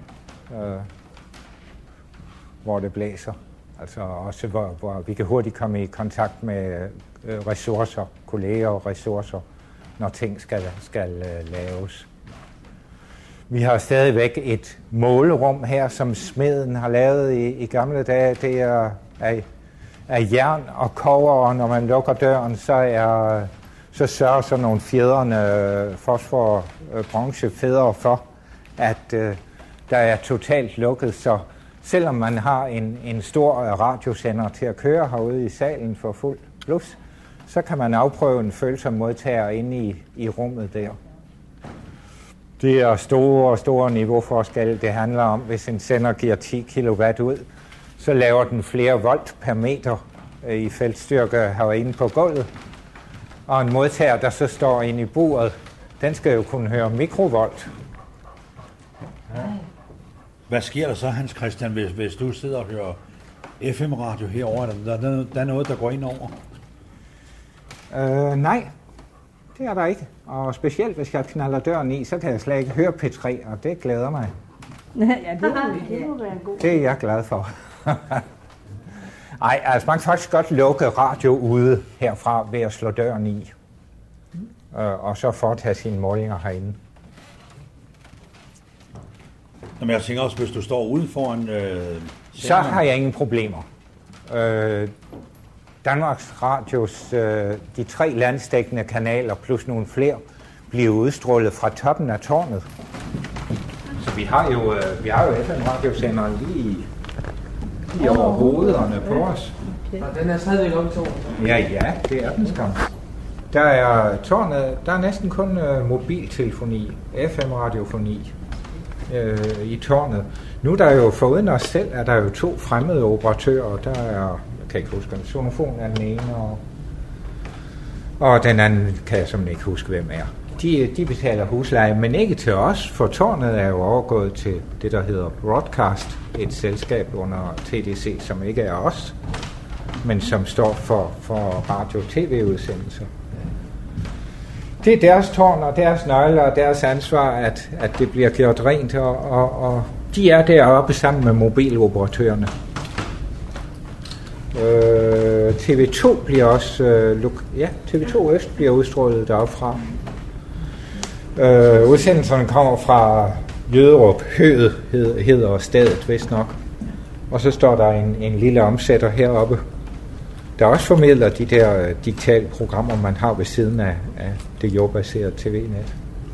hvor det blæser. Altså også hvor vi kan hurtigt komme i kontakt med ressourcer, kolleger og ressourcer, når ting skal laves. Vi har stadigvæk et målerum her, som smeden har lavet i gamle dage. Det er af jern og kobber, og når man lukker døren, så sørger sådan nogle fjedrende fosfor-bronzefjedre for, at der er totalt lukket. Så selvom man har en stor radiosender til at køre herude i salen for fuld blus, så kan man afprøve en følsom modtager inde i rummet der. Det er store niveauforskelle. Det handler om, hvis en sender giver 10 kW ud, så laver den flere volt per meter i feltstyrke herinde på gulvet. Og en modtager, der så står inde i buret, den skal jo kunne høre mikrovolt. Hvad sker der så, Hans Christian, hvis du sidder og hører FM-radio herovre? Der er noget, der går ind over? Nej, det er der ikke. Og specielt hvis jeg knaller døren i, så kan jeg slet ikke høre P3, og det glæder mig. Ja, det må være en god. Det er jeg glad for. Ej, altså man kan faktisk godt lukke radio ude herfra ved at slå døren i. Og så foretage sine målinger herinde. Jamen, jeg tænker også, hvis du står ude foran... så har jeg ingen problemer. Danmarks Radios, de 3 landsdækkende kanaler plus nogle flere, bliver udstrålet fra toppen af tårnet. Så vi har jo FM-radiosenderen lige over hovederne på os. Okay. Og den er stadigvæk oppe i tårnet? Ja, det er den skam. Der er tårnet, der er næsten kun mobiltelefoni, FM-radiofoni i tårnet. Nu er der jo foruden os selv, er der jo 2 fremmede operatører. Der er, jeg kan ikke huske, en sonofon er den ene, og den anden kan jeg simpelthen ikke huske, hvem er. De betaler husleje, men ikke til os, for tårnet er jo overgået til det, der hedder Broadcast, et selskab under TDC, som ikke er os, men som står for radio-tv-udsendelser. Det er deres tårn og deres nøgler og deres ansvar, at det bliver gjort rent, og de er deroppe sammen med mobiloperatørerne. TV2 bliver også TV2 Øst bliver udstrålet deroppe fra. Udsendelserne kommer fra Jøderup, Høet hedder stedet vist nok. Og så står der en lille omsætter heroppe, der også formidler de der digitale programmer, man har ved siden af det jordbaserede tv-net.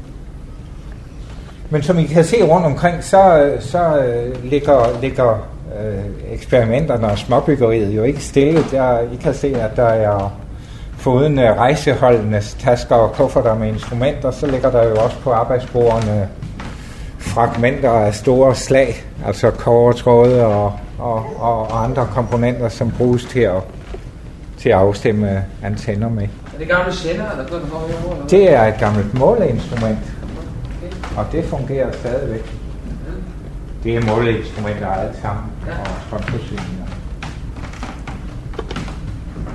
Men som I kan se rundt omkring, så ligger eksperimenterne og småbyggeriet jo ikke stille. I kan se, at der er foruden rejseholdenes tasker og kufferter med instrumenter, så ligger der jo også på arbejdsbordene fragmenter af store slag, altså kobbertråde og andre komponenter, som bruges til at afstemme antenner med. Er det gamle sender, eller hvad der går herovre? Det er et gammelt måleinstrument, og det fungerer stadigvæk. Det er måleinstrumenter alt sammen, og strømforsyninger.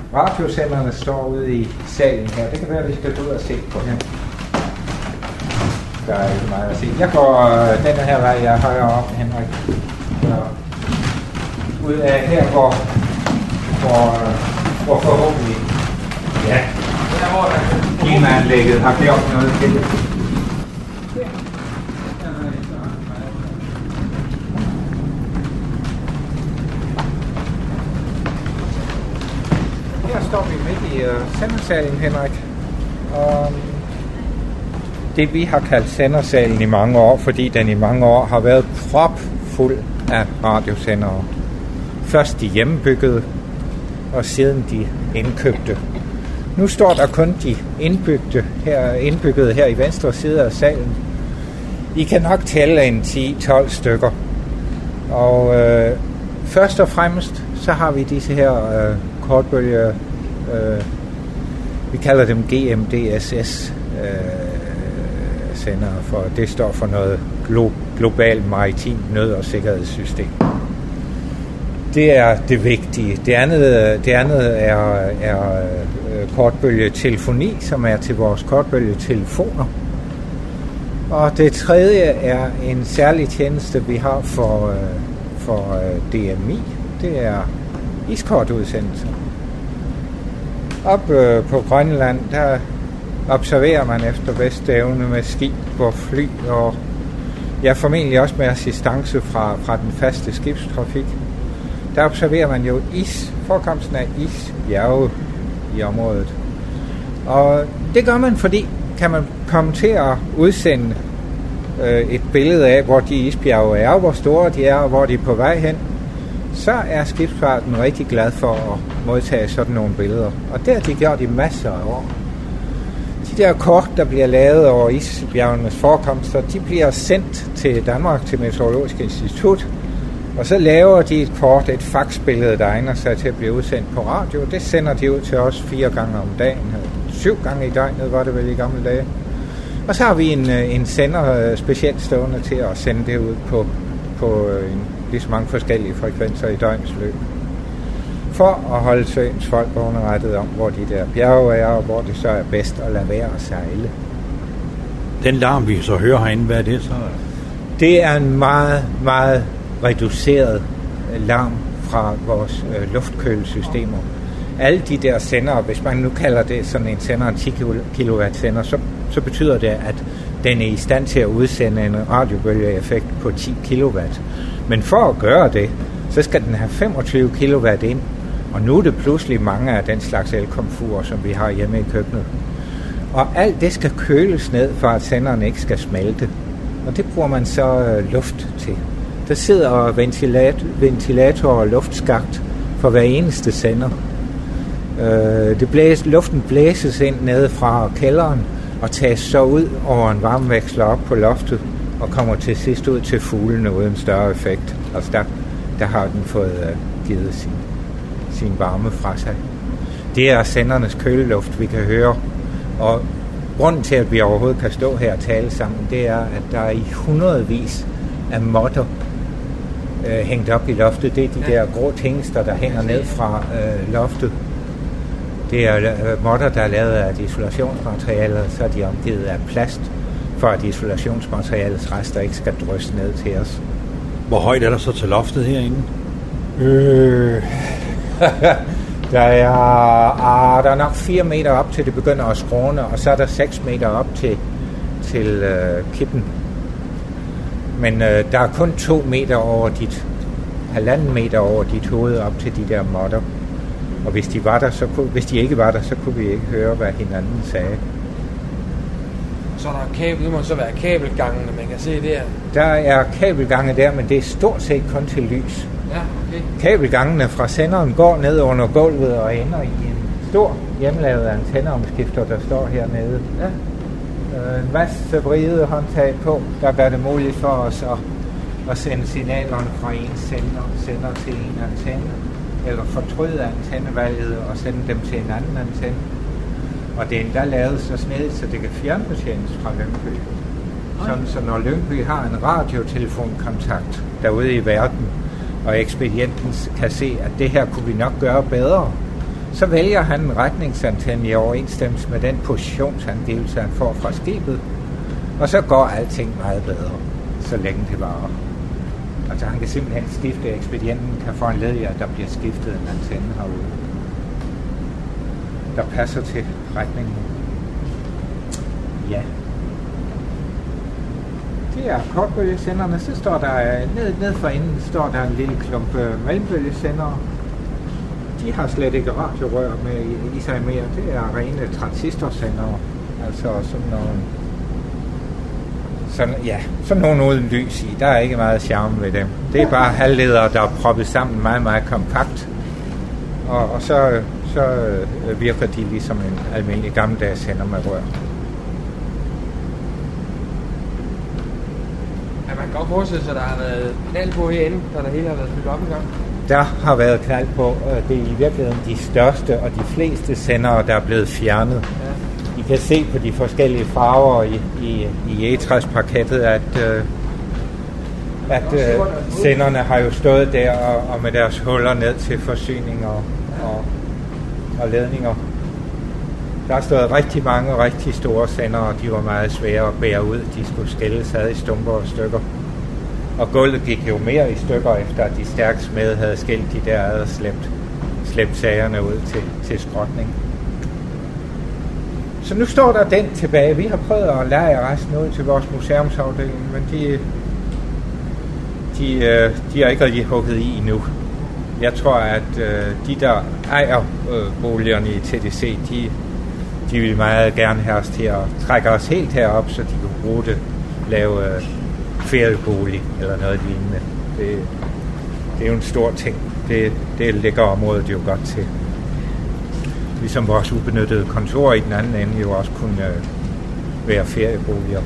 Radiosenderne står ude i salen her. Det kan være, at vi skal gå ud og se på dem. Der er ikke meget at se. Jeg går denne her vej, jeg er højere op, Henrik. Så ud af her, hvor forhåbentlig klimaanlægget har gjort noget til det. Her står vi midt i sendersalen, Henrik. Og det vi har kaldt sendersalen i mange år, fordi den i mange år har været propfuld af radiosendere. Først de hjemmebyggede, og siden de indkøbte. Nu står der kun de indbyggede her i venstre side af salen. I kan nok tælle en 10-12 stykker. Og først og fremmest, så har vi disse her kortbølge, vi kalder dem GMDSS sender, for det står for noget globalt maritimt nød- og sikkerhedssystem. Det er det vigtige. Det andet er kortbølgetelefoni, som er til vores kortbølgetelefoner. Og det tredje er en særlig tjeneste, vi har for DMI. Det er iskortudsendelser. Op på Grønland, der observerer man efter bedste evne med skib og fly, og formentlig også med assistance fra den faste skibstrafik. Der observerer man jo forekomsten af isbjerge i området. Og det gør man, fordi kan man komme til at udsende et billede af, hvor de isbjerge er, hvor store de er, og hvor de er på vej hen, så er skibsfarten rigtig glad for at modtage sådan nogle billeder. Og det har de gjort i masser af år. De der kort, der bliver lavet over isbjergenes forekomster, de bliver sendt til Danmark, til Meteorologisk Institut, og så laver de et kort, et faxbillede, der egner sig til at blive udsendt på radio. Det sender de ud til os 4 gange om dagen. 7 gange i døgnet var det vel i gamle dage. Og så har vi en sender specielt stående til at sende det ud på lige så mange forskellige frekvenser i døgnets løb. For at holde søens folk underrettet om, hvor de der bjerge er, og hvor det så er bedst at lade være at sejle. Den larm, vi så hører herinde, hvad er det så? Det er en meget, meget reduceret larm fra vores luftkølesystemer. Alle de der sendere, hvis man nu kalder det sådan en sender, en 10 kW sender, så betyder det, at den er i stand til at udsende en radiobølgeeffekt på 10 kW. Men for at gøre det, så skal den have 25 kW ind, og nu er det pludselig mange af den slags elkomfurer, som vi har hjemme i køkkenet. Og alt det skal køles ned, for at senderen ikke skal smelte. Og det bruger man så luft til. Der sidder ventilator og luftskakt for hver eneste sender. Luften blæses ind nede fra kælderen og tages så ud over en varmeveksler op på loftet og kommer til sidst ud til fuglene uden større effekt. Altså der har den fået givet sin varme fra sig. Det er sendernes køleluft, vi kan høre. Og grunden til, at vi overhovedet kan stå her og tale sammen, det er, at der er i hundredvis af måtter hængt op i loftet. Det er de der grå tingester, der hænger ned fra loftet. Det er måtter, der er lavet af et isolationsmateriale, så er de omgivet af plast, for at isolationsmaterialets rester ikke skal drysse ned til os. Hvor højt er der så til loftet herinde? Der er nok 4 meter op til det begynder at skråne, og så er der 6 meter op til kippen. Men der er kun 2 meter over 1,5 meter over dit hoved op til de der måtter. Og hvis de ikke var der, så kunne vi ikke høre, hvad hinanden sagde. Så er der kabel, nu må så være kabelgangene, man kan se der. Der er kabelgange der, men det er stort set kun til lys. Ja, okay. Kabelgangene fra senderen går ned under gulvet og ender i en stor hjemmelavet antenneomskifter, der står hernede. Ja. En masse vride håndtag på, der gør det muligt for os at sende signalerne fra en sender til en antenne, eller fortryde antennevalget og sende dem til en anden antenne. Og det er endda lavet så snedigt, så det kan fjernbetjenes fra Lyngby. Sådan, så når Lyngby har en radiotelefonkontakt derude i verden, og ekspedienten kan se, at det her kunne vi nok gøre bedre, så vælger han en retningsantenne i overensstemmelse med den positionsangivelse, han får fra skibet, og så går alting meget bedre, så længe det varer. Altså han kan simpelthen skifte, ekspedienten kan foranledige, at der bliver skiftet en antenne herude, der passer til retningen. Ja. Det er kortbølgesenderne, så står der ned for enden står der en lille klump mellembølgesendere. De har slet ikke radiorør med i sig mere. Det er rene transistorsendere. Altså sådan nogle uden lys i. Der er ikke meget charme ved dem. Det er bare halvledere, der er proppet sammen meget, meget kompakt. Og så virker de ligesom en almindelig gammeldags sender med rør. Ja, man kan godt forestille sig, at der har været knald på herinde, da der hele har været bygget op en gang. Der har været knald på. Det er i virkeligheden de største og de fleste sendere, der er blevet fjernet. Ja. I kan se på de forskellige farver i egetræsparkettet, at senderne har jo stået der og med deres huller ned til forsyning og ledninger. Der har stået rigtig mange rigtig store sendere, og de var meget svære at bære ud. De skulle skældes ad i stumper og stykker. Og gulvet gik jo mere i stykker, efter at de stærkt smede havde skilt de der ad og slæbt sagerne ud til skrotning. Så nu står der den tilbage. Vi har prøvet at lege resten ud til vores museumsafdeling, men de har ikke rigtig hugget i endnu. Jeg tror, at de, der ejer boligerne i TDC, de vil meget gerne have os til at trække os helt herop, så de kan bruge det, lave feriebolig eller noget lignende. Det er jo en stor ting. Det ligger området jo godt til. Ligesom vores ubenyttede kontor i den anden ende jo også kunne være ferieboliger.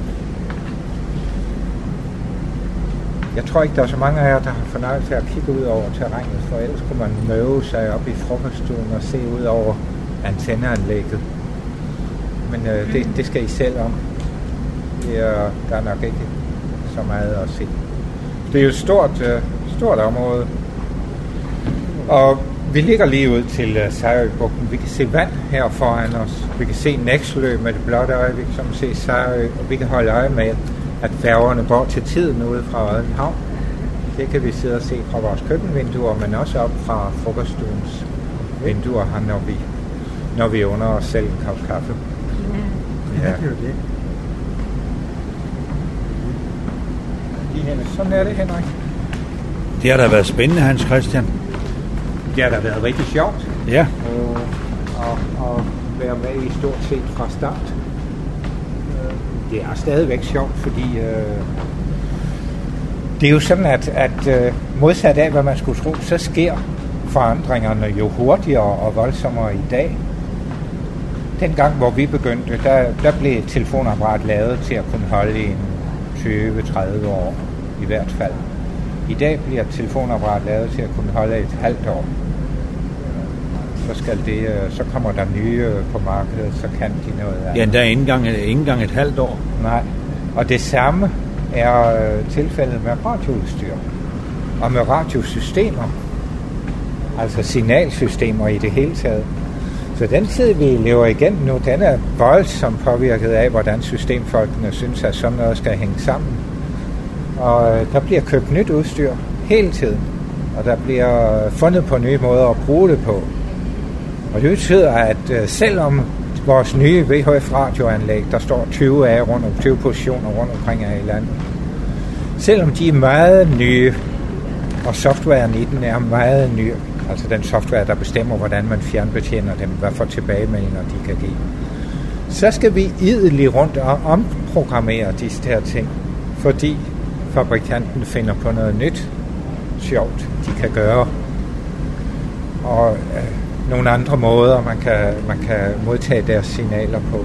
Jeg tror ikke, der er så mange af jer, der har fornøjelse af at kigge ud over terrænet, for ellers kunne man møve sig op i frokoststuen og se ud over antenneanlægget. Men det skal I selv om. Der er nok ikke så meget at se. Det er jo et stort område. Og vi ligger lige ud til Sejrøbugten. Vi kan se vand her foran os. Vi kan se Nækslø med det blotte øje. Vi kan se Sejrø, og vi kan holde øje med, at færgerne går til tiden ude fra Odden Havn. Det kan vi sidde og se fra vores køkkenvinduer, men også op fra frokoststuens vinduer her, når vi under os selv en kop kaffe. Ja. Sådan er det, Henrik. Det har da været spændende, Hans Christian. Det har da været rigtig sjovt. Ja. Og være med i stort set fra start. Det er stadigvæk sjovt, fordi det er jo sådan, at modsat af, hvad man skulle tro, så sker forandringerne jo hurtigere og voldsommere i dag. Dengang, hvor vi begyndte, der blev telefonapparat lavet til at kunne holde i 20-30 år i hvert fald. I dag bliver telefonapparat lavet til at kunne holde et halvt år. Så kommer der nye på markedet, så kan de noget andet. Ja, der er ikke engang et halvt år. Nej, og det samme er tilfældet med radioudstyr og med radiosystemer, altså signalsystemer i det hele taget. Så den tid, vi lever igen nu, den er voldsomt påvirket af, hvordan systemfolkene synes, at sådan noget skal hænge sammen. Og der bliver købt nyt udstyr hele tiden, og der bliver fundet på nye måder at bruge det på. Og det betyder, at selvom vores nye VHF-radioanlæg, der står 20 positioner rundt omkring her i landet, selvom de er meget nye, og softwaren i den er meget ny, altså den software, der bestemmer, hvordan man fjernbetjener dem, hvad for tilbagemeldinger de kan give, så skal vi idelig rundt og omprogrammere disse her ting, fordi fabrikanten finder på noget nyt, sjovt, de kan gøre. Og nogle andre måder, man kan modtage deres signaler på.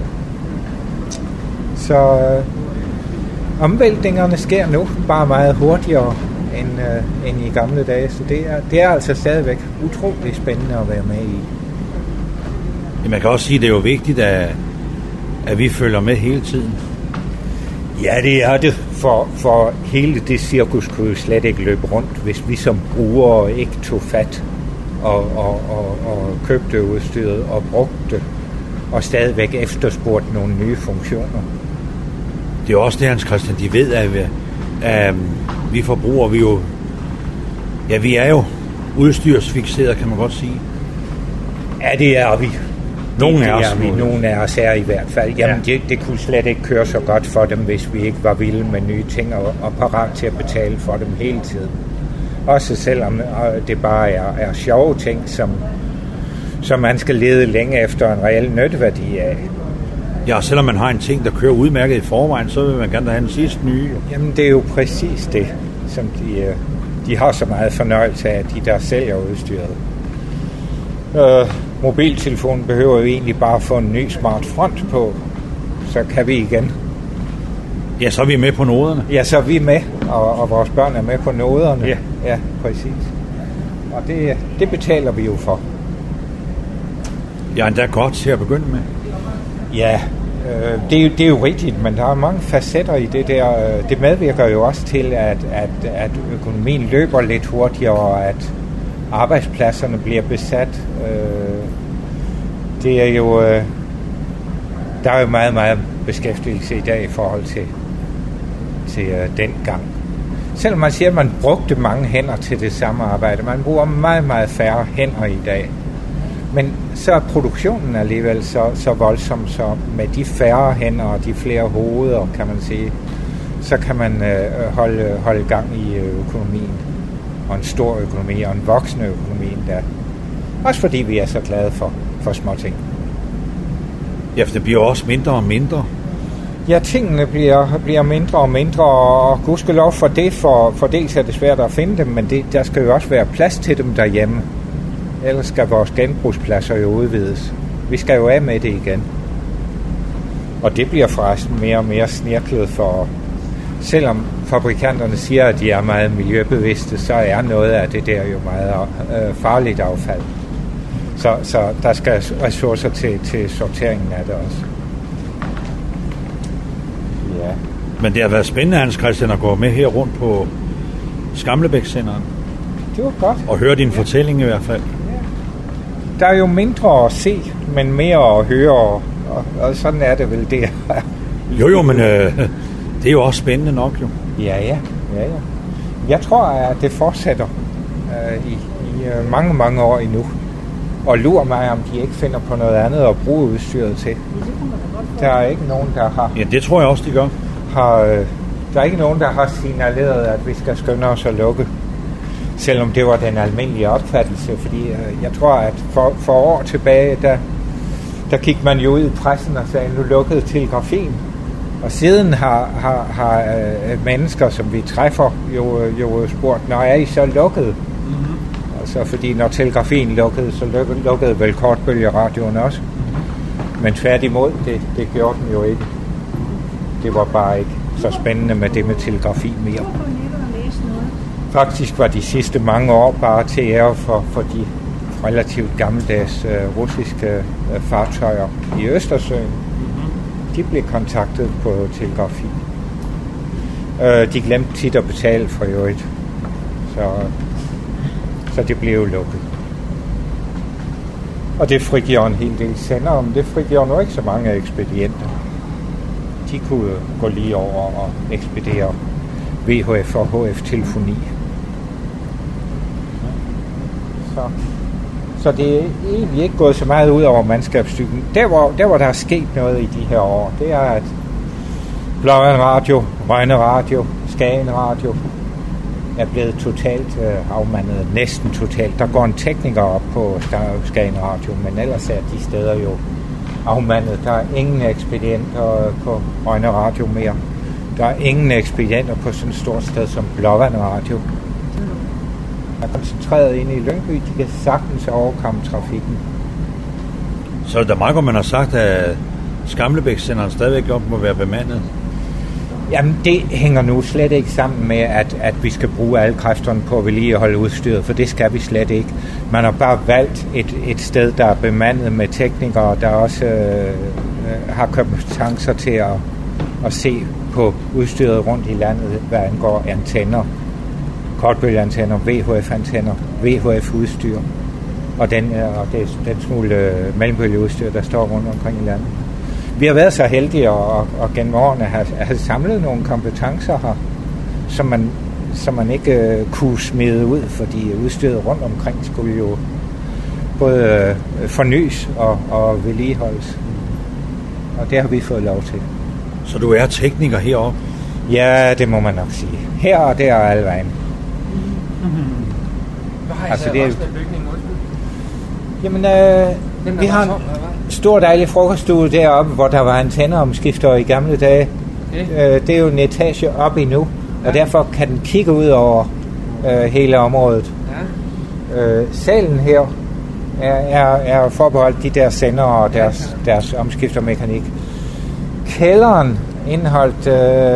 Så omvæltningerne sker nu bare meget hurtigere end i gamle dage, så det er altså stadigvæk utroligt spændende at være med i. Ja, man kan også sige, at det er jo vigtigt, at vi følger med hele tiden. Ja, det er det, for hele det cirkus kunne jo slet ikke løbe rundt, hvis vi som brugere ikke tog fat og købte udstyret og brugte det, og stadigvæk efterspurgte nogle nye funktioner. Det er også det, Hans Christian, de ved, at vi forbrugere, vi er jo udstyrsfikseret, kan man godt sige. Ja, det er vi. Nogle af os er i hvert fald. Jamen, det kunne slet ikke køre så godt for dem, hvis vi ikke var vilde med nye ting og parat til at betale for dem hele tiden. Også selvom det bare er sjove ting, som man skal lede længe efter en reel nytteværdi af. Ja, selvom man har en ting, der kører udmærket i forvejen, så vil man gerne have den sidste nye. Jamen, det er jo præcis det, som de har så meget fornøjelse af, de der sælger udstyret. Mobiltelefonen behøver jo egentlig bare at få en ny smart front på, så kan vi igen. Ja, så er vi med på noderne. Ja, så er vi med, og vores børn er med på noderne. Ja, præcis. Og det betaler vi jo for. Ja, endda godt til at begynde med. Ja, det er jo rigtigt, men der er mange facetter i det der. Det medvirker jo også til, at økonomien løber lidt hurtigere, og at arbejdspladserne bliver besat. Det er jo der er jo meget, meget beskæftigelse i dag i forhold til den gang. Selvom man siger, at man brugte mange hænder til det samme arbejde, man bruger meget, meget færre hænder i dag. Men så er produktionen alligevel så voldsom, så med de færre hænder og de flere hoveder, kan man sige, så kan man holde gang i økonomien. Og en stor økonomi, og en voksende økonomi endda. Også fordi vi er så glade for små ting. Ja, for det bliver også mindre og mindre. Ja, tingene bliver mindre og mindre, og gudskelov for det, for dels er det svært at finde dem, men der skal jo også være plads til dem derhjemme. Ellers skal vores genbrugspladser jo udvides. Vi skal jo af med det igen. Og det bliver forresten mere og mere snirklet for. Selvom fabrikanterne siger, at de er meget miljøbevidste, så er noget af det der jo meget farligt affald. Så der skal ressourcer til sorteringen af det også. Ja. Men det har været spændende, Hans Christian, at gå med her rundt på Skamlebæk-centeren. Det var godt. Og høre din fortælling i hvert fald. Ja. Der er jo mindre at se, men mere at høre, og sådan er det vel det. Jo, men det er jo også spændende nok, jo. Ja. Jeg tror, at det fortsætter i mange, mange år endnu. Og lurer mig, om de ikke finder på noget andet at bruge udstyret til. Der er ikke nogen, der har... Ja, det tror jeg også, de gør. Der er ikke nogen, der har signaleret, at vi skal skynde os at lukke. Selvom det var den almindelige opfattelse. Fordi jeg tror, at for år tilbage, der gik man jo ud i pressen og sagde, nu lukkede telegrafien. Og siden har mennesker, som vi træffer, jo spurgt, når er I så lukket? Mm-hmm. Altså, fordi når telegrafien lukkede, så lukkede vel kortbølgeradioen også. Men tværtimod, det gjorde den jo ikke. Det var bare ikke så spændende med det med telegrafi mere. Faktisk var de sidste mange år bare til ære for de relativt gammeldags russiske fartøjer i Østersøen. De blev kontaktet på telegrafi. De glemte tit at betale for øvrigt. Så det blev lukket. Og det frigjorde en hel del sendere, men det frigjorde nu ikke så mange ekspedienter. De kunne gå lige over og ekspedere VHF og HF-telefoni. Så det er egentlig ikke gået så meget ud over mandskabsstyrken. Der hvor der er sket noget i de her år, det er, at Blåvand Radio, Rønne Radio, Skagen Radio er blevet totalt afmandet. Næsten totalt. Der går en tekniker op på Skagen Radio, men ellers er de steder jo afmandet. Der er ingen ekspedienter på Rønne Radio mere. Der er ingen ekspedienter på sådan et stort sted som Blåvand Radio. Er koncentreret inde i Lyngby, de kan sagtens overkomme trafikken. Så er det meget godt, man har sagt, at Skamlebæk-centeren stadigvæk op må være bemandet. Jamen, det hænger nu slet ikke sammen med, at vi skal bruge alle kræfterne på at vedligeholde udstyret, for det skal vi slet ikke. Man har bare valgt et sted, der er bemandet med teknikere, der også har kompetencer til at se på udstyret rundt i landet, hvad angår antenner. Kortbølgeantenner, VHF-antenner, VHF-udstyr. og den smule mellembølgeudstyr, der står rundt omkring i landet. Vi har været så heldige og gennem årene have samlet nogle kompetencer her, som man ikke kunne smide ud, fordi udstyret rundt omkring skulle jo både fornys og vedligeholdes. Og det har vi fået lov til. Så du er tekniker heroppe? Ja, det må man nok sige. Her og der og alle vejen. Hvad har I Altså, så det er- resten af bygningen? Jamen, vi har en stor dejlig frokoststue deroppe, hvor der var antenneomskifter i gamle dage. Okay. Det er jo en etage op endnu, og derfor kan den kigge ud over hele området. Ja. Salen her er forbeholdt de der sender og deres omskiftermekanik. Kælderen indeholdt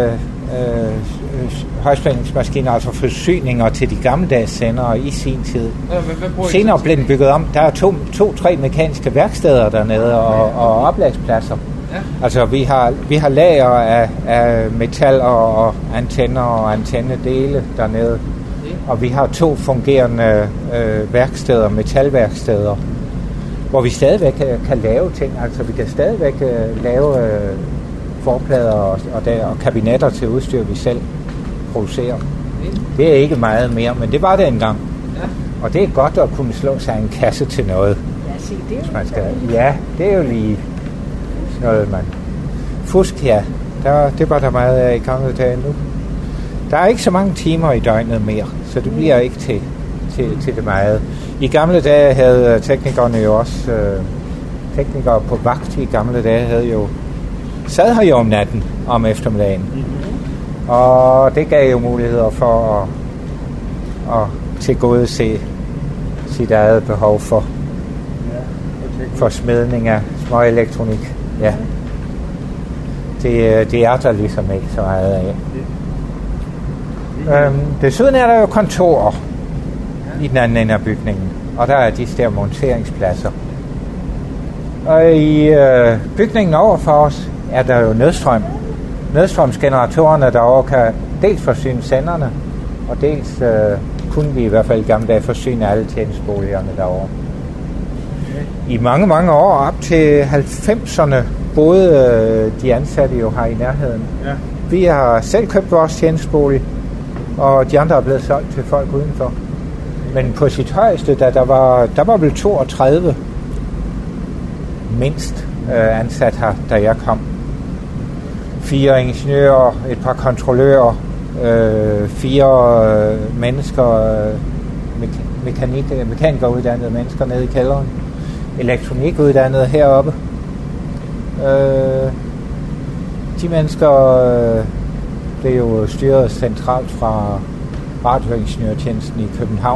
højspændingsmaskiner, altså forsyninger til de gammeldags sendere i sin tid. Hvad bruger I Senere så blev den bygget om. Der er to-tre mekaniske værksteder dernede og oplagspladser. Ja. Altså vi har lager af metal og antenner og antennedele dernede. Og vi har 2 fungerende værksteder, metalværksteder, hvor vi stadigvæk kan lave ting. Altså vi kan stadigvæk lave forplader og kabinetter til udstyr, vi selv producerer. Det er ikke meget mere, men det var det engang. Ja. Og det er godt at kunne slå sig en kasse til noget. Ja, se, det er Hvis jo man skal. Ja, det er jo lige noget, man... Fusk, ja. Det var der meget af i gamle dage nu. Der er ikke så mange timer i døgnet mere, så det bliver ikke til det meget. I gamle dage havde teknikerne jo også... teknikere på vagt i gamle dage sad her jo om natten, om eftermiddagen. Og det gav jo muligheder for at tilgodese sit eget behov for smedning af småelektronik. Ja. Det er der ligesom ikke så meget af. Desuden er der jo kontorer i den anden ende af bygningen, og der er de der monteringspladser. Og i bygningen overfor os er der jo nødstrøm. Nødstrømsgeneratorerne derovre kan dels forsyne senderne, og dels kunne vi i hvert fald i gamle dage forsyne alle tjenesteboligerne derovre. I mange, mange år, op til 90'erne, boede de ansatte jo her i nærheden. Ja. Vi har selv købt vores tjenestebolig, og de andre er blevet solgt til folk udenfor. Men på sit højeste, der var vel 32 mindst ansat her, da jeg kom. 4 ingeniører, et par kontrollører, 4 mennesker, mekanikeruddannede mennesker nede i kælderen, elektronikuddannede heroppe. De mennesker blev jo styret centralt fra radioingeniørtjenesten i København.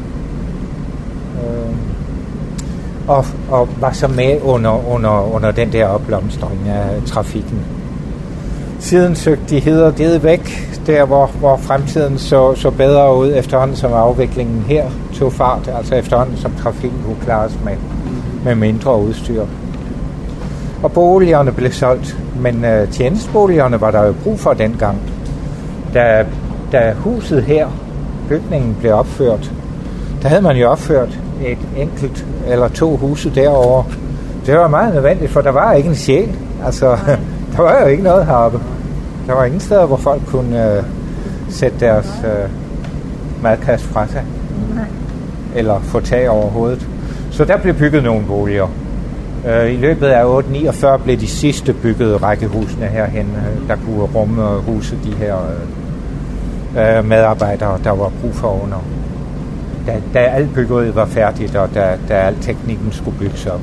Og var så med under den der opblomstring af trafikken. Siden søgte de hedder væk, der hvor fremtiden så bedre ud efterhånden som afviklingen her tog fart, altså efterhånden som trafikken kunne klares med mindre udstyr. Og boligerne blev solgt, men tjenesteboligerne var der jo brug for dengang. Da huset her, bygningen, blev opført, der havde man jo opført et enkelt eller 2 huse derovre. Det var meget nødvendigt, for der var ikke en sjæl. Altså, der var jo ikke noget heroppe. Der var ingen steder, hvor folk kunne sætte deres madkasse fra sig. Eller få tag over hovedet. Så der blev bygget nogle boliger. I løbet af 849 blev de sidste byggede rækkehusene herhen, der kunne rumme og huse de her medarbejdere, der var brug for under. Da alt byggeriet var færdigt, og da al teknikken skulle bygges op.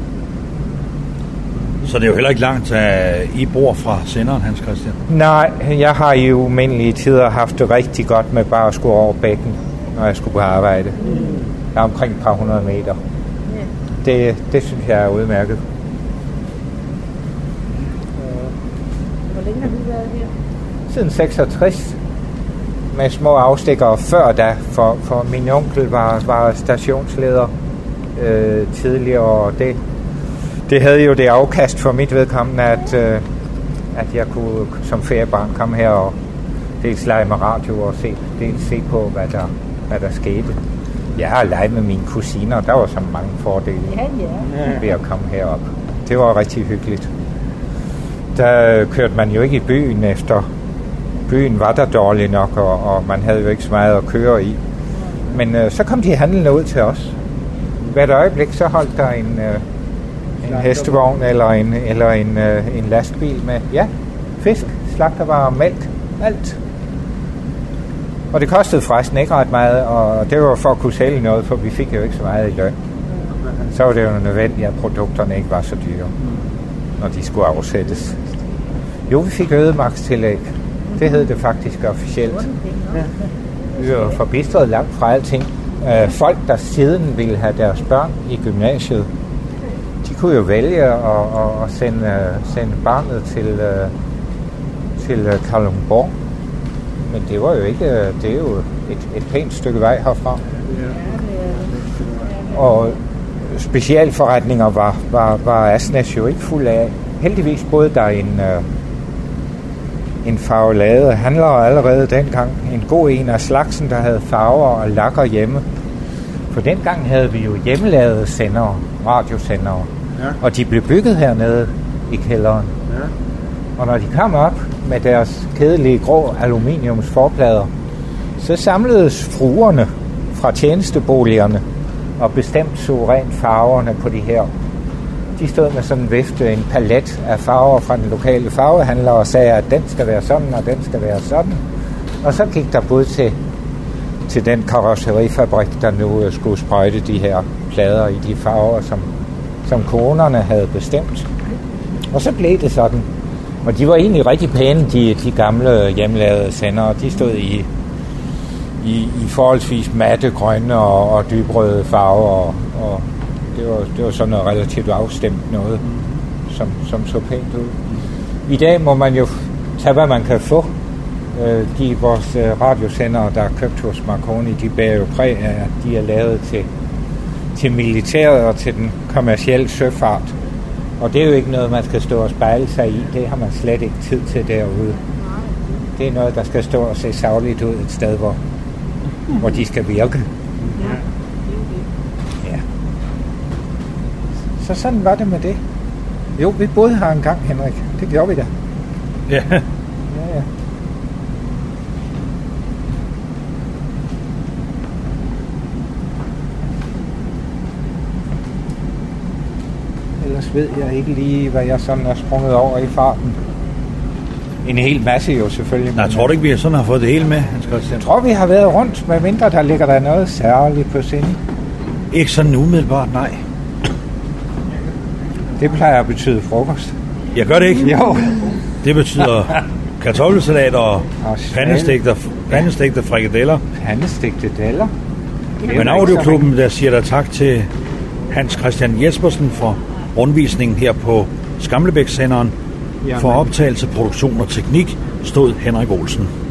Så det er jo heller ikke langt, at I bor fra senderen, Hans Christian? Nej, jeg har i umindelige tider haft det rigtig godt med bare at skulle over bækken, når jeg skulle på arbejde. Der er omkring et par 100 meter. Det synes jeg er udmærket. Hvor længe har du været her? Siden 66, med små afstikkere før da, for min onkel var stationsleder tidligere, og det havde jo det afkast for mit vedkommende, at jeg kunne som feriebarn komme her og dels lege med radio og dels se på, hvad der skete. Jeg har leget med mine kusiner, og der var så mange fordele ved at komme herop. Det var rigtig hyggeligt. Der kørte man jo ikke i byen efter. Byen var der dårlig nok, og man havde jo ikke så meget at køre i. Men så kom de handlende ud til os. Hvert øjeblik så holdt der en hestevogn eller en lastbil med fisk, slagtervarer, mælk, alt. Og det kostede forresten ikke ret meget, og det var for at kunne sælge noget, for vi fik jo ikke så meget i løn. Så var det jo nødvendigt, at produkterne ikke var så dyre, når de skulle afsættes. Jo, vi fik ødemarkstillæg. Det hed det faktisk officielt. Vi var forbistret langt fra alting. Folk, der siden ville have deres børn i gymnasiet, de kunne jo vælge at sende barnet til Kalundborg. Men det var jo ikke, det er jo et pænt stykke vej herfra. Og specialforretninger var Asnæs jo ikke fuld af. Heldigvis boede der en farvelade handler allerede dengang. En god en af slagsen, der havde farver og lakker hjemme. For dengang havde vi jo hjemmelavede sendere, radiosendere. Ja. Og de blev bygget hernede i kælderen. Ja. Og når de kom op med deres kedelige grå aluminiumsforplader, så samledes fruerne fra tjenesteboligerne og bestemt suverænt farverne på de her. De stod med sådan en vifte, en palet af farver fra den lokale farvehandler og sagde, at den skal være sådan, og den skal være sådan. Og så gik der bud til den karosserifabrik, der nu skulle sprøjte de her plader i de farver, som konerne havde bestemt. Og så blev det sådan. Og de var egentlig rigtig pæne, de gamle hjemmelavede sendere. De stod i forholdsvis matte, grønne og dybrøde farver, og det var sådan noget relativt afstemt noget, som så pænt ud. I dag må man jo tage, hvad man kan få. Vores radiosendere, der er købt hos Marconi, de bærer jo præg af, at de er lavet til militæret og til den kommercielle søfart. Og det er jo ikke noget, man skal stå og spejle sig i. Det har man slet ikke tid til derude. Det er noget, der skal stå og se sagligt ud et sted, hvor de skal virke. Ja. Så sådan var det med det. Jo, vi boede her en gang, Henrik. Det gjorde vi da. Ja. Ja. Ellers ved jeg ikke lige, hvad jeg sådan er sprunget over i farten. En hel masse jo selvfølgelig. Nej, jeg tror ikke, vi sådan har fået det hele med, Hans Christian. Jeg tror, vi har været rundt, med mindre der ligger der noget særligt på sinde. Ikke sådan umiddelbart, nej. Det plejer at betyde frokost. Jeg gør det ikke? Jo. Det betyder kartoffelsalat og pandestegte frikadeller. Pandestegte deller? Men Audioklubben, der siger der tak til Hans Christian Jespersen for rundvisningen her på Skamlebæk-senderen. For optagelse, produktion og teknik stod Henrik Olsen.